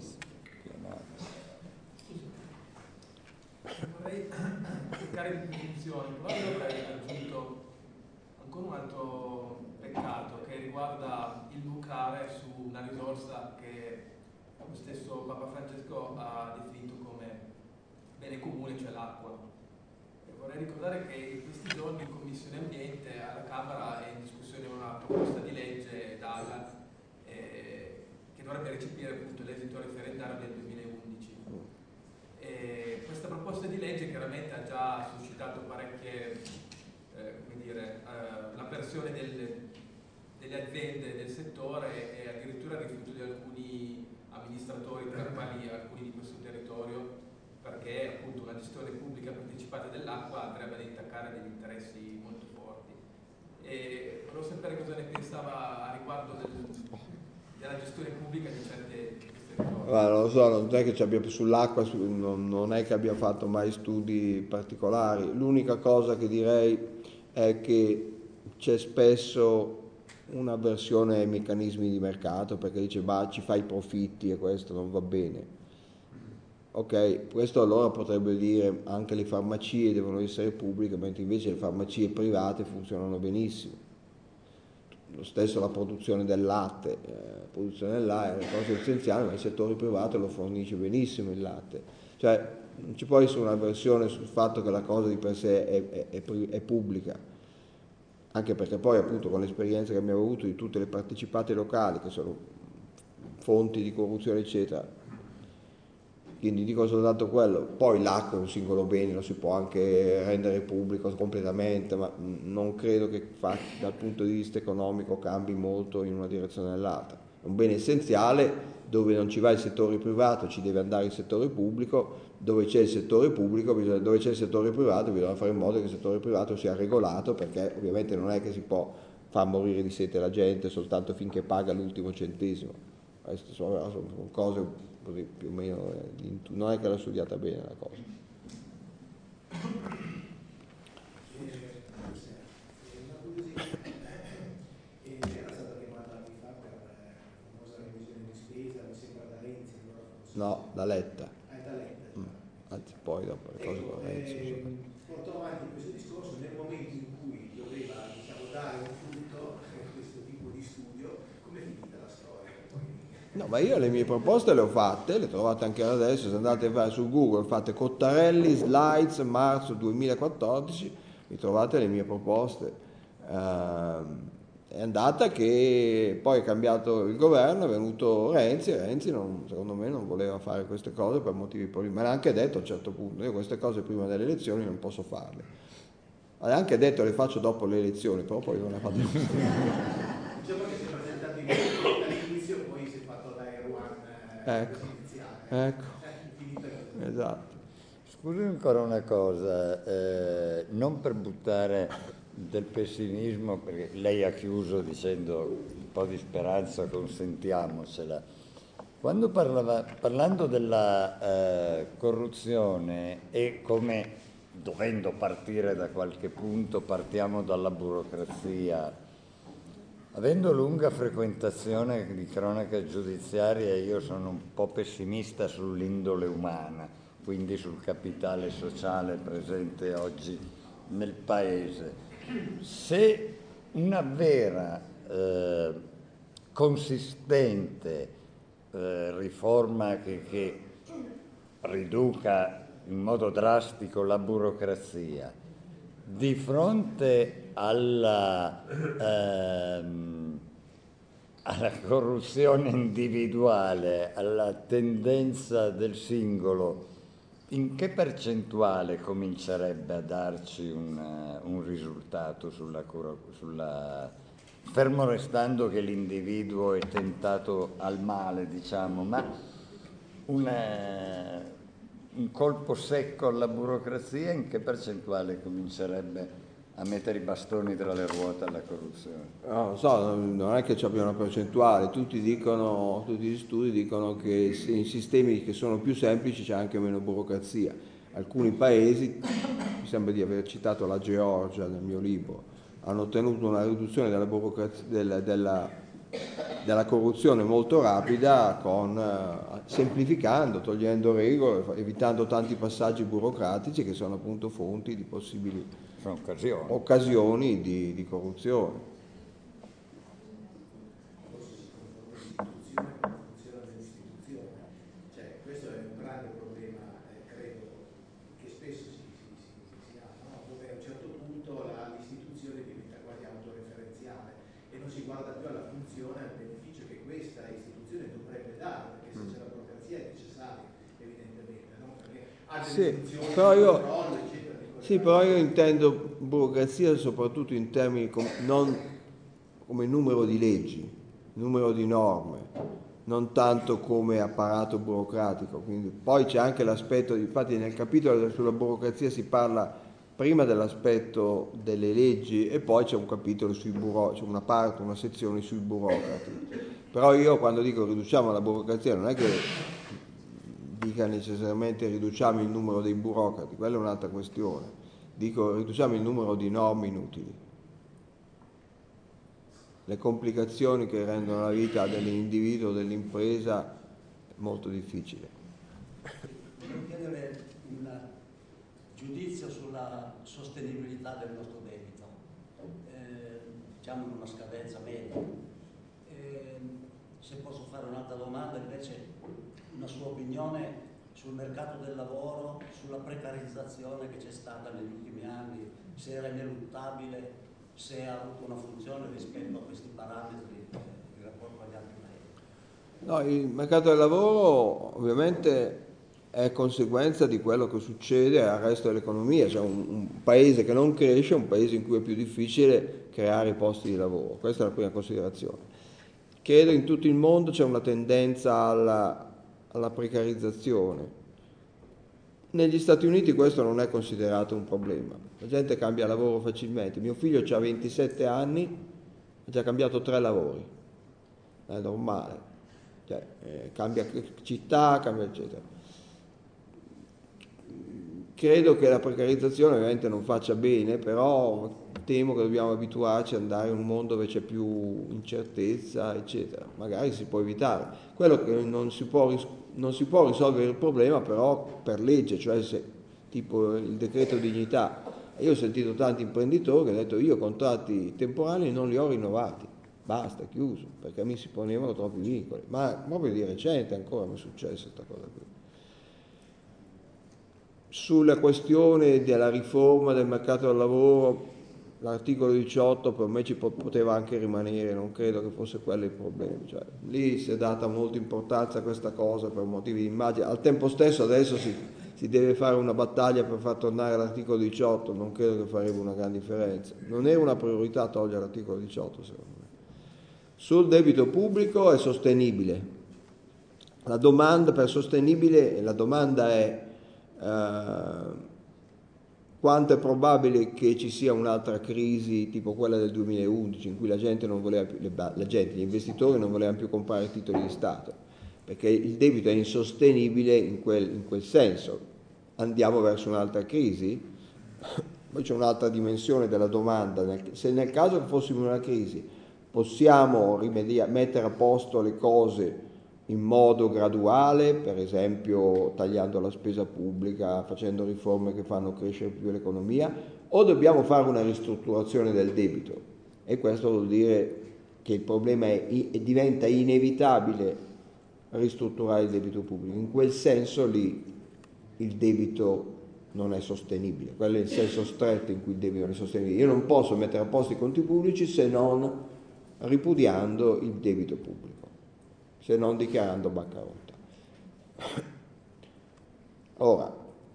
Vorrei cercare di definizioni, però io avrei aggiunto ancora un altro peccato che riguarda il lucrare su una risorsa che lo stesso Papa Francesco ha definito come bene comune, cioè l'acqua. Vorrei ricordare che in questi giorni in Commissione Ambiente alla Camera è in discussione una proposta di legge D A L eh, che dovrebbe recepire appunto l'esito referendario del duemilaundici. E questa proposta di legge chiaramente ha già suscitato parecchie, eh, come dire, eh, l'avversione delle, delle aziende del settore e addirittura il rifiuto di alcuni amministratori, tra i quali alcuni di questo territorio, perché appunto una gestione pubblica partecipata dell'acqua andrebbe ad intaccare degli interessi molto forti. E volevo sapere cosa ne pensava a riguardo del, della gestione pubblica di certe territori. Allora, non lo so, non è che ci abbia sull'acqua, su, non, non è che abbia fatto mai studi particolari. L'unica cosa che direi è che c'è spesso un'avversione ai meccanismi di mercato, perché dice ma ci fai i profitti e questo non va bene. Ok, questo allora potrebbe dire anche le farmacie devono essere pubbliche, mentre invece le farmacie private funzionano benissimo. lo stesso la produzione del latte, eh, la produzione del latte è una cosa essenziale, ma il settore privato lo fornisce benissimo il latte. Cioè non ci può essere una versione sul fatto che la cosa di per sé è, è, è, è pubblica, anche perché poi appunto con l'esperienza che abbiamo avuto di tutte le partecipate locali, che sono fonti di corruzione eccetera, quindi dico soltanto quello. Poi l'acqua è un singolo bene, lo si può anche rendere pubblico completamente, ma non credo che fa, dal punto di vista economico cambi molto in una direzione o nell'altra. È un bene essenziale, dove non ci va il settore privato ci deve andare il settore pubblico, dove c'è il settore pubblico, bisogna, dove c'è il settore privato bisogna fare in modo che il settore privato sia regolato, perché ovviamente non è che si può far morire di sete la gente soltanto finché paga l'ultimo centesimo. Queste sono, sono cose così più o meno, non è che l'ho studiata bene la cosa. Una curiosità, era stata chiamata anni fa per la famosa revisione di spesa, mi sembra da Renzi. No, da Letta. Ah, da Letta. Mm. Anzi poi dopo le cose con Renzi. Eh, portò avanti questo discorso nel momento in cui doveva, diciamo, dare un frutto a questo tipo di studio. Come è finita la storia? No, ma io le mie proposte le ho fatte, le trovate anche adesso, se andate su Google, fate Cottarelli, Slides, marzo duemilaquattordici, vi trovate le mie proposte. Uh, è andata che poi è cambiato il governo, è venuto Renzi, e Renzi non, secondo me non voleva fare queste cose per motivi politici, ma l'ha anche detto a un certo punto, io queste cose prima delle elezioni non posso farle. Ha anche detto le faccio dopo le elezioni, però poi non le ha fatte. Diciamo che si è presentato in all'inizio, poi si è fatto da Erwan ecco, ecco, esatto. Scusi ancora una cosa, eh, non per buttare del pessimismo, perché lei ha chiuso dicendo un po' di speranza, consentiamocela. Quando parlava, parlando della eh, corruzione e come dovendo partire da qualche punto partiamo dalla burocrazia, avendo lunga frequentazione di cronaca giudiziaria, io sono un po' pessimista sull'indole umana, quindi sul capitale sociale presente oggi nel Paese. Se una vera, eh, consistente eh, riforma che, che riduca in modo drastico la burocrazia, di fronte alla, ehm, alla corruzione individuale, alla tendenza del singolo, in che percentuale comincerebbe a darci un, un risultato sulla, sulla, fermo restando che l'individuo è tentato al male, diciamo, ma una, un colpo secco alla burocrazia, in che percentuale comincerebbe a mettere i bastoni tra le ruote alla corruzione? No, non so, non è che ci abbia una percentuale, tutti dicono, tutti gli studi dicono che in sistemi che sono più semplici c'è anche meno burocrazia. Alcuni paesi, mi sembra di aver citato la Georgia nel mio libro, hanno ottenuto una riduzione della, burocrazia, della, della, della corruzione molto rapida, con, eh, semplificando, togliendo regole, evitando tanti passaggi burocratici che sono appunto fonti di possibili occasioni, occasioni di, di corruzione. Forse si confonde l'istituzione con la funzione dell'istituzione. Cioè, questo è un grande problema, eh, credo, che spesso si, si, si, si ha, no? Dove a un certo punto la, l'istituzione diventa quasi autoreferenziale e non si guarda più alla funzione, al beneficio che questa istituzione dovrebbe dare, perché se c'è la burocrazia è necessaria, evidentemente, no? Perché ha delle Sì, funzioni però di io, controllo, eccetera. sì, però io intendo burocrazia soprattutto in termini com- non come numero di leggi, numero di norme, non tanto come apparato burocratico. Quindi, poi c'è anche l'aspetto, infatti nel capitolo sulla burocrazia si parla prima dell'aspetto delle leggi e poi c'è un capitolo sui burocrati, c'è una parte, una sezione sui burocrati. Però io quando dico riduciamo la burocrazia non è che dica necessariamente riduciamo il numero dei burocrati, quella è un'altra questione. Dico riduciamo il numero di norme inutili, le complicazioni che rendono la vita dell'individuo, dell'impresa molto difficile. Volevo chiedere un giudizio sulla sostenibilità del nostro debito. Eh, diciamo in una scadenza media. E, se posso fare un'altra domanda invece, una sua opinione sul mercato del lavoro, sulla precarizzazione che c'è stata negli ultimi anni, se era ineluttabile, se ha avuto una funzione rispetto a questi parametri in rapporto agli altri paesi. No, il mercato del lavoro ovviamente è conseguenza di quello che succede al resto dell'economia, cioè un, un paese che non cresce è un paese in cui è più difficile creare posti di lavoro, questa è la prima considerazione. Credo in tutto il mondo c'è una tendenza alla, alla precarizzazione. Negli Stati Uniti questo non è considerato un problema, la gente cambia lavoro facilmente. Mio figlio ha ventisette anni, ha già cambiato tre lavori, è normale, cioè, eh, cambia città, cambia eccetera. Credo che la precarizzazione ovviamente non faccia bene, però temo che dobbiamo abituarci ad andare in un mondo dove c'è più incertezza, eccetera. Magari si può evitare. Quello che non si può, non si può risolvere il problema però per legge, cioè se, tipo il decreto dignità. Io ho sentito tanti imprenditori che hanno detto io contratti temporanei non li ho rinnovati, basta, chiuso, perché mi si ponevano troppi vincoli. Ma proprio di recente ancora mi è successa questa cosa qui. Sulla questione della riforma del mercato del lavoro, l'articolo diciotto per me ci poteva anche rimanere, non credo che fosse quello il problema, cioè, lì si è data molta importanza a questa cosa per motivi di immagine. Al tempo stesso adesso si, si deve fare una battaglia per far tornare l'articolo diciotto, non credo che farebbe una gran differenza, non è una priorità togliere l'articolo diciotto secondo me. Sul debito pubblico è sostenibile, la domanda per sostenibile, la domanda è Uh, quanto è probabile che ci sia un'altra crisi tipo quella del duemilaundici in cui la gente non voleva più, la gente, gli investitori non volevano più comprare titoli di Stato perché il debito è insostenibile in quel, in quel senso. Andiamo verso un'altra crisi? Poi c'è un'altra dimensione della domanda, se nel caso che fossimo in una crisi possiamo rimedia- mettere a posto le cose in modo graduale, per esempio tagliando la spesa pubblica, facendo riforme che fanno crescere più l'economia, o dobbiamo fare una ristrutturazione del debito. E questo vuol dire che il problema è, diventa inevitabile ristrutturare il debito pubblico. In quel senso lì il debito non è sostenibile, quello è il senso stretto in cui il debito non è sostenibile. Io non posso mettere a posto i conti pubblici se non ripudiando il debito pubblico, se non dichiarando bancarotta. Ora,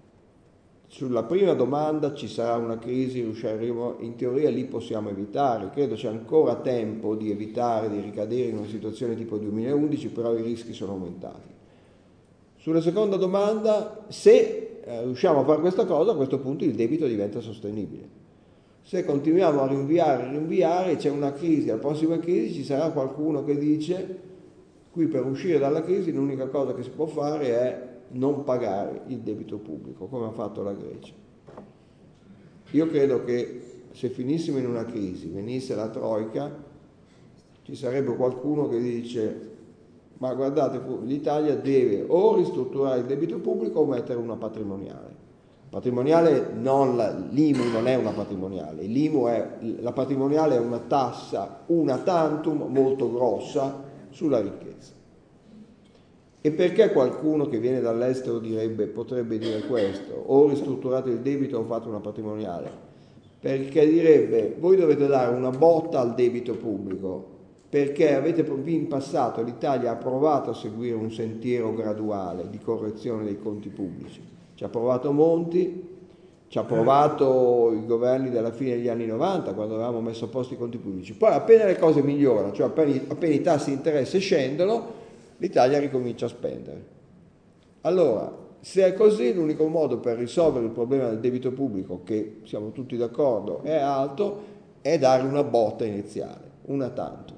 sulla prima domanda ci sarà una crisi, riusciremo, in teoria lì possiamo evitare, credo c'è ancora tempo di evitare di ricadere in una situazione tipo duemilaundici, però i rischi sono aumentati. Sulla seconda domanda, se eh, riusciamo a fare questa cosa, a questo punto il debito diventa sostenibile. Se continuiamo a rinviare, rinviare, c'è una crisi, la prossima crisi ci sarà qualcuno che dice qui per uscire dalla crisi l'unica cosa che si può fare è non pagare il debito pubblico, come ha fatto la Grecia. Io credo che se finissimo in una crisi, venisse la Troika, ci sarebbe qualcuno che dice ma guardate, l'Italia deve o ristrutturare il debito pubblico o mettere una patrimoniale. Patrimoniale non la, l'I M U non è una patrimoniale, l'I M U è, la patrimoniale è una tassa, una tantum molto grossa sulla ricchezza. E perché qualcuno che viene dall'estero direbbe, potrebbe dire questo, o ristrutturate il debito o fate una patrimoniale? Perché direbbe, voi dovete dare una botta al debito pubblico, perché avete in passato l'Italia ha provato a seguire un sentiero graduale di correzione dei conti pubblici. Ci ha provato Monti, ci ha provato i governi della fine degli anni novanta, quando avevamo messo a posto i conti pubblici. Poi appena le cose migliorano, cioè appena, appena i tassi di interesse scendono, l'Italia ricomincia a spendere. Allora, se è così, l'unico modo per risolvere il problema del debito pubblico, che siamo tutti d'accordo è alto, è dare una botta iniziale, una tantum.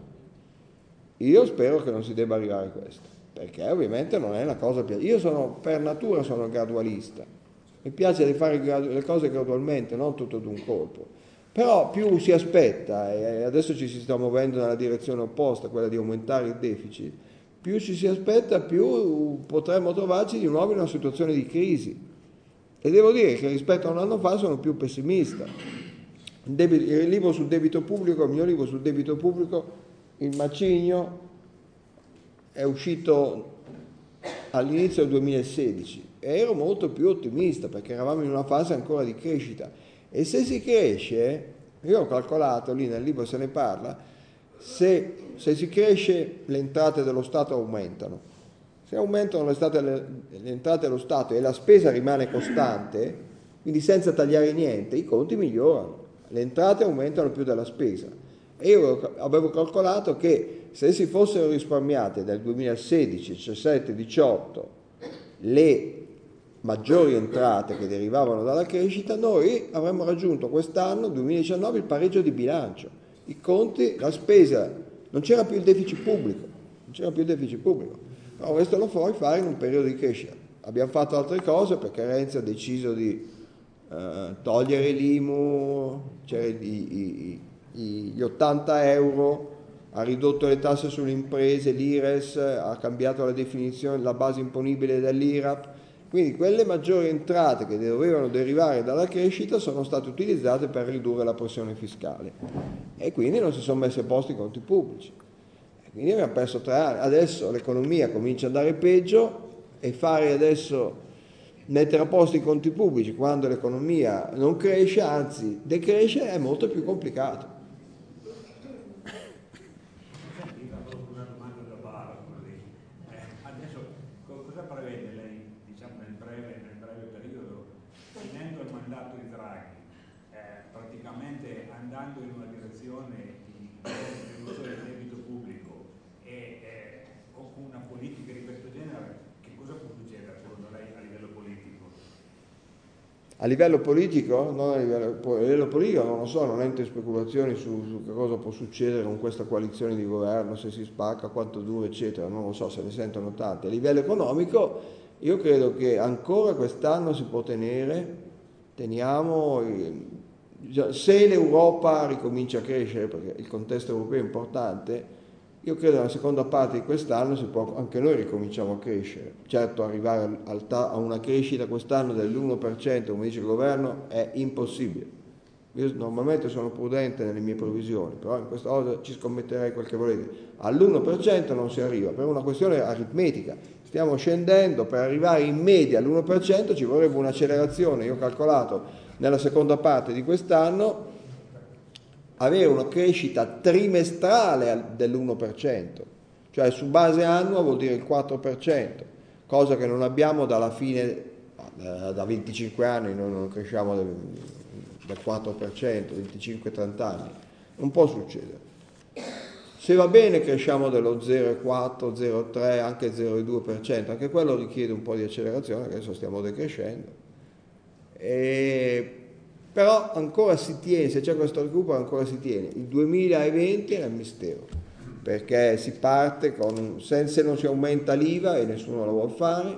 Io spero che non si debba arrivare a questo, perché ovviamente non è una cosa piacevole. Io sono, per natura sono gradualista, mi piace di fare le cose gradualmente, non tutto d'un colpo. Però più si aspetta, e adesso ci si sta muovendo nella direzione opposta, quella di aumentare il deficit, più ci si aspetta, più potremmo trovarci di nuovo in una situazione di crisi. E devo dire che rispetto a un anno fa sono più pessimista. Il, debito, il libro sul debito pubblico, il mio libro sul debito pubblico, il macigno, è uscito all'inizio del duemilasedici e ero molto più ottimista perché eravamo in una fase ancora di crescita, e se si cresce, io ho calcolato, lì nel libro se ne parla, se, se si cresce le entrate dello Stato aumentano, se aumentano le, state, le, le entrate dello Stato e la spesa rimane costante, quindi senza tagliare niente, i conti migliorano, le entrate aumentano più della spesa. E io avevo calcolato che se si fossero risparmiate nel duemilasedici, diciassette, diciotto le maggiori entrate che derivavano dalla crescita, noi avremmo raggiunto quest'anno, duemiladiciannove, il pareggio di bilancio. I conti, la spesa, non c'era più il deficit pubblico, non c'era più il deficit pubblico. Però questo lo puoi fare in un periodo di crescita. Abbiamo fatto altre cose perché Renzi ha deciso di eh, togliere l'I M U, cioè i, i, i, gli ottanta euro, ha ridotto le tasse sulle imprese, l'I R E S, ha cambiato la definizione, la base imponibile dell'I R A P. Quindi quelle maggiori entrate che dovevano derivare dalla crescita sono state utilizzate per ridurre la pressione fiscale e quindi non si sono messi a posto i conti pubblici. E quindi abbiamo perso tre anni. Adesso l'economia comincia ad andare peggio e fare adesso mettere a posto i conti pubblici quando l'economia non cresce, anzi decresce, è molto più complicato. Andando in una direzione di riduzione del debito pubblico e eh, o con una politica di questo genere, che cosa può succedere secondo lei a livello politico? A livello politico? Non a livello, a livello politico non lo so, non entro in speculazioni su, su che cosa può succedere con questa coalizione di governo, se si spacca, quanto dura, eccetera, non lo so, se ne sentono tanti. A livello economico io credo che ancora quest'anno si può tenere, teniamo... Se l'Europa ricomincia a crescere, perché il contesto europeo è importante, io credo che nella seconda parte di quest'anno si può, anche noi ricominciamo a crescere. Certo, arrivare a una crescita quest'anno dell'uno per cento, come dice il governo, è impossibile. Io normalmente sono prudente nelle mie previsioni, però in questa cosa ci scommetterei quel che volete. All'uno per cento non si arriva, per una questione aritmetica. Stiamo scendendo, per arrivare in media all'uno per cento ci vorrebbe un'accelerazione, io ho calcolato, nella seconda parte di quest'anno, avere una crescita trimestrale dell'uno per cento, cioè su base annua vuol dire il quattro per cento, cosa che non abbiamo dalla fine, da venticinque anni noi non cresciamo del, del quattro per cento, venticinque trenta anni, non può succedere. Se va bene cresciamo dello zero virgola quattro, zero virgola tre, anche zero virgola due per cento, anche quello richiede un po' di accelerazione, adesso stiamo decrescendo. E, però ancora si tiene, se c'è questo recupero ancora si tiene. Il duemilaventi è un mistero, perché si parte con, se, se non si aumenta l'I V A e nessuno lo vuole fare,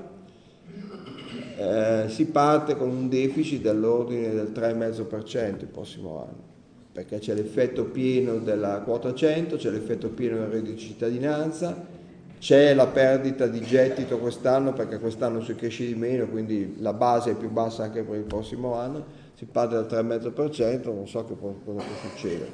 eh, si parte con un deficit dell'ordine del tre virgola cinque per cento il prossimo anno, perché c'è l'effetto pieno della quota cento, c'è l'effetto pieno del reddito di cittadinanza, c'è la perdita di gettito quest'anno perché quest'anno si cresce di meno, quindi la base è più bassa anche per il prossimo anno, si parte dal tre virgola cinque per cento, non so che può, cosa può succedere.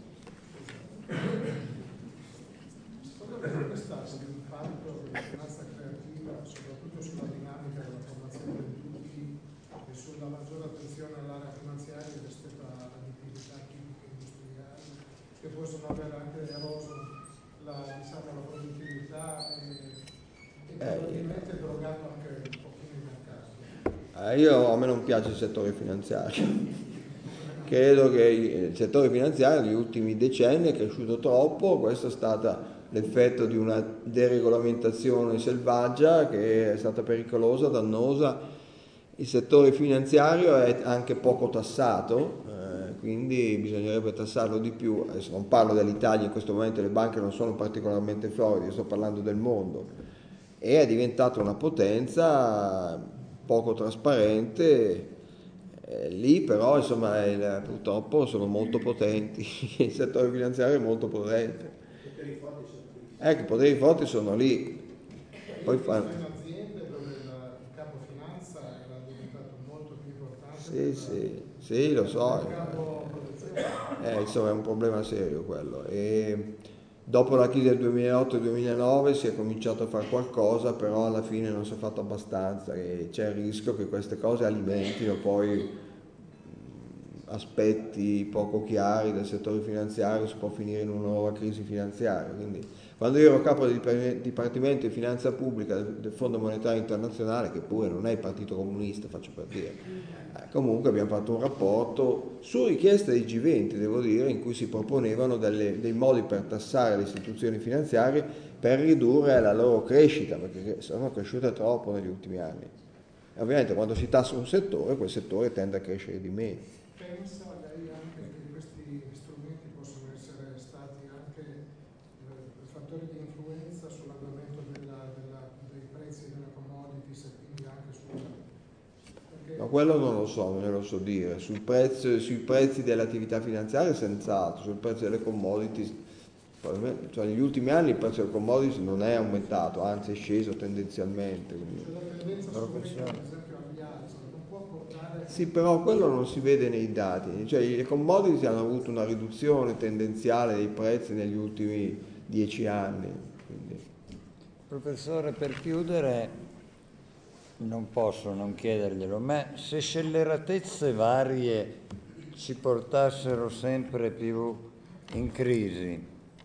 Qual è stato l'impatto della finanza creativa, soprattutto sulla dinamica della formazione dei tutti e sulla maggiore attenzione all'area finanziaria rispetto alle attività chimiche industriali, che possono aver anche eroso la, diciamo, la produttività e, e probabilmente drogato anche un pochino il mercato? Eh, io, a me non piace il settore finanziario. Credo che il settore finanziario negli ultimi decenni è cresciuto troppo, questo è stato l'effetto di una deregolamentazione selvaggia che è stata pericolosa, dannosa. Il settore finanziario è anche poco tassato, eh, quindi bisognerebbe tassarlo di più. Adesso non parlo dell'Italia, in questo momento le banche non sono particolarmente floride, sto parlando del mondo. E è diventata una potenza poco trasparente, eh, lì però insomma il, purtroppo sono molto potenti, il settore finanziario è molto potente. Ecco, i poteri forti sono lì. Poi fanno... in aziende dove la, il capo finanza era diventato molto più importante. Sì, sì, sì, lo so. Il capo produzione Eh, insomma è un problema serio quello. E dopo la crisi del duemilaotto e duemilanove si è cominciato a fare qualcosa, però alla fine non si è fatto abbastanza e c'è il rischio che queste cose alimentino poi aspetti poco chiari del settore finanziario, si può finire in una nuova crisi finanziaria. Quindi quando io ero capo del Dipartimento di Finanza Pubblica del Fondo Monetario Internazionale, che pure non è il Partito Comunista, faccio per dire, eh, comunque abbiamo fatto un rapporto su richiesta dei G venti, devo dire, in cui si proponevano delle, dei modi per tassare le istituzioni finanziarie per ridurre la loro crescita, perché sono cresciute troppo negli ultimi anni. E ovviamente quando si tassa un settore, quel settore tende a crescere di meno. Pensa lei anche che questi strumenti possono essere stati anche eh, fattori di influenza sull'andamento della, della, dei prezzi della commodities e quindi anche sulla... Perché... No, quello non lo so, non lo so dire. Sul prezzo, sui prezzi delle attività finanziarie senz'altro, sul prezzo delle commodities, cioè negli ultimi anni il prezzo delle commodities non è aumentato, anzi è sceso tendenzialmente. Quindi... C'è la tendenza solamente, per esempio, al rialzo, non può portare... Sì, però quello non si vede nei dati, cioè le commodities hanno avuto una riduzione tendenziale dei prezzi negli ultimi dieci anni. Quindi. Professore, per chiudere, non posso non chiederglielo, ma se scelleratezze varie ci portassero sempre più in crisi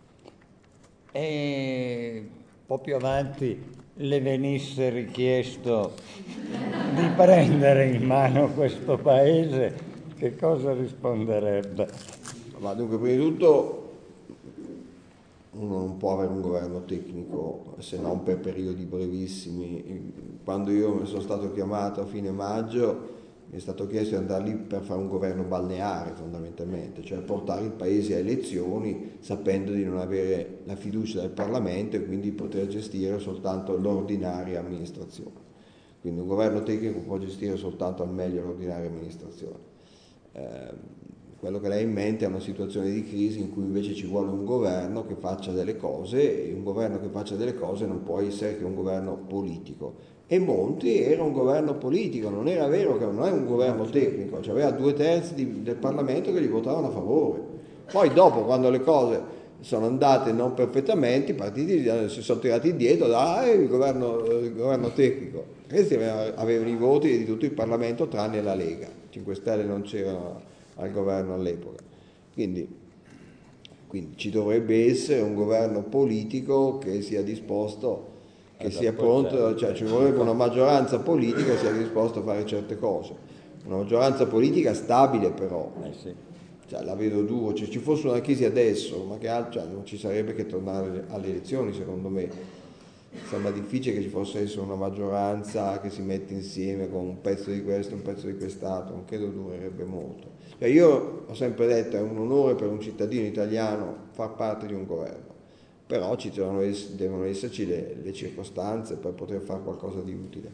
e un po' più avanti le venisse richiesto di prendere in mano questo paese, che cosa risponderebbe? Ma dunque, prima di tutto uno non può avere un governo tecnico se non per periodi brevissimi. Quando io sono stato chiamato a fine maggio mi è stato chiesto di andare lì per fare un governo balneare fondamentalmente, cioè portare il paese a elezioni sapendo di non avere la fiducia del Parlamento e quindi poter gestire soltanto l'ordinaria amministrazione. Quindi un governo tecnico può gestire soltanto al meglio l'ordinaria amministrazione. Eh, quello che lei ha in mente è una situazione di crisi in cui invece ci vuole un governo che faccia delle cose, e un governo che faccia delle cose non può essere che un governo politico. E Monti era un governo politico, non era vero che non è un governo tecnico, cioè aveva due terzi di, del Parlamento che gli votavano a favore. Poi dopo, quando le cose sono andate non perfettamente, i partiti si sono tirati indietro, dai, il governo, il governo tecnico. Questi avevano i voti di tutto il Parlamento tranne la Lega, cinque Stelle non c'erano al governo all'epoca. Quindi, quindi ci dovrebbe essere un governo politico che sia disposto, che sia pronto, cioè ci vorrebbe una maggioranza politica che sia disposta a fare certe cose, una maggioranza politica stabile però, eh sì. Cioè, la vedo duro, cioè, ci fosse una crisi adesso, ma che altro, cioè, non ci sarebbe che tornare alle elezioni secondo me. Sembra difficile che ci fosse essere una maggioranza che si mette insieme con un pezzo di questo e un pezzo di quest'altro, non credo durerebbe molto. Cioè, io ho sempre detto è un onore per un cittadino italiano far parte di un governo, però ci devono, ess- devono esserci le, le circostanze per poter fare qualcosa di utile.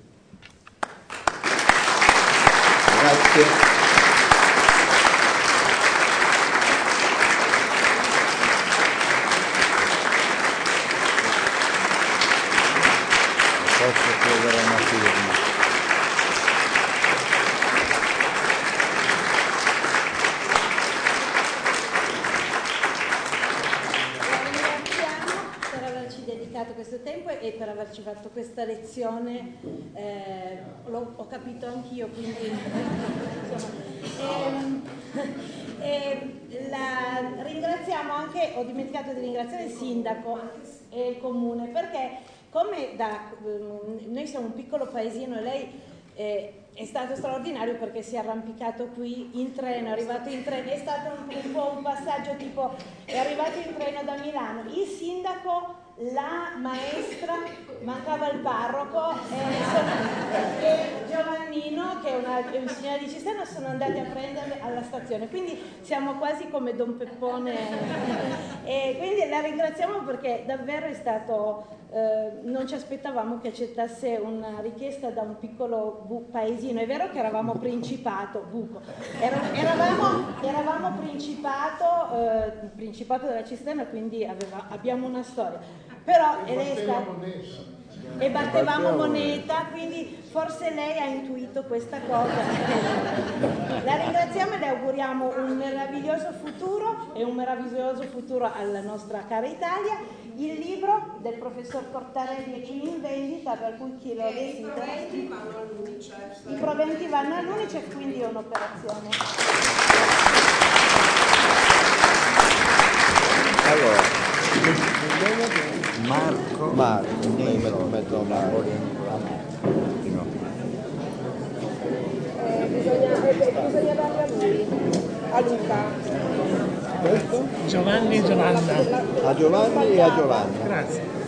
Grazie. Posso chiedere una firma? Questo tempo e per averci fatto questa lezione, eh, l'ho, ho capito anch'io, quindi insomma, e, e la, ringraziamo anche, ho dimenticato di ringraziare il sindaco e il comune, perché come da, noi siamo un piccolo paesino e lei eh, è stato straordinario perché si è arrampicato qui in treno, è arrivato in treno, è stato un, un po' un passaggio tipo è arrivato in treno da Milano, il sindaco, la maestra, mancava il parroco e, sono, e Giovannino che è, una, è un signore di Cisterna sono andati a prenderle alla stazione, quindi siamo quasi come Don Peppone e quindi la ringraziamo perché davvero è stato eh, non ci aspettavamo che accettasse una richiesta da un piccolo bu- paesino, è vero che eravamo principato buco, Era, eravamo, eravamo principato eh, principato della Cisterna, quindi aveva, abbiamo una storia. Però e lei sta... e battevamo moneta, quindi forse lei ha intuito questa cosa. La ringraziamo e le auguriamo un meraviglioso futuro e un meraviglioso futuro alla nostra cara Italia. Il libro del professor Cortarelli è qui in vendita, per cui chi lo desidera. I proventi vanno all'Unicef. I proventi vanno all'Unicef, quindi è un'operazione. Allora, Marco Marco, Nero, metto Marco. Eh, bisogna, eh, bisogna darlo a lui, a Luca. Questo? Giovanni e Giovanna. A Giovanni e a Giovanna. Grazie.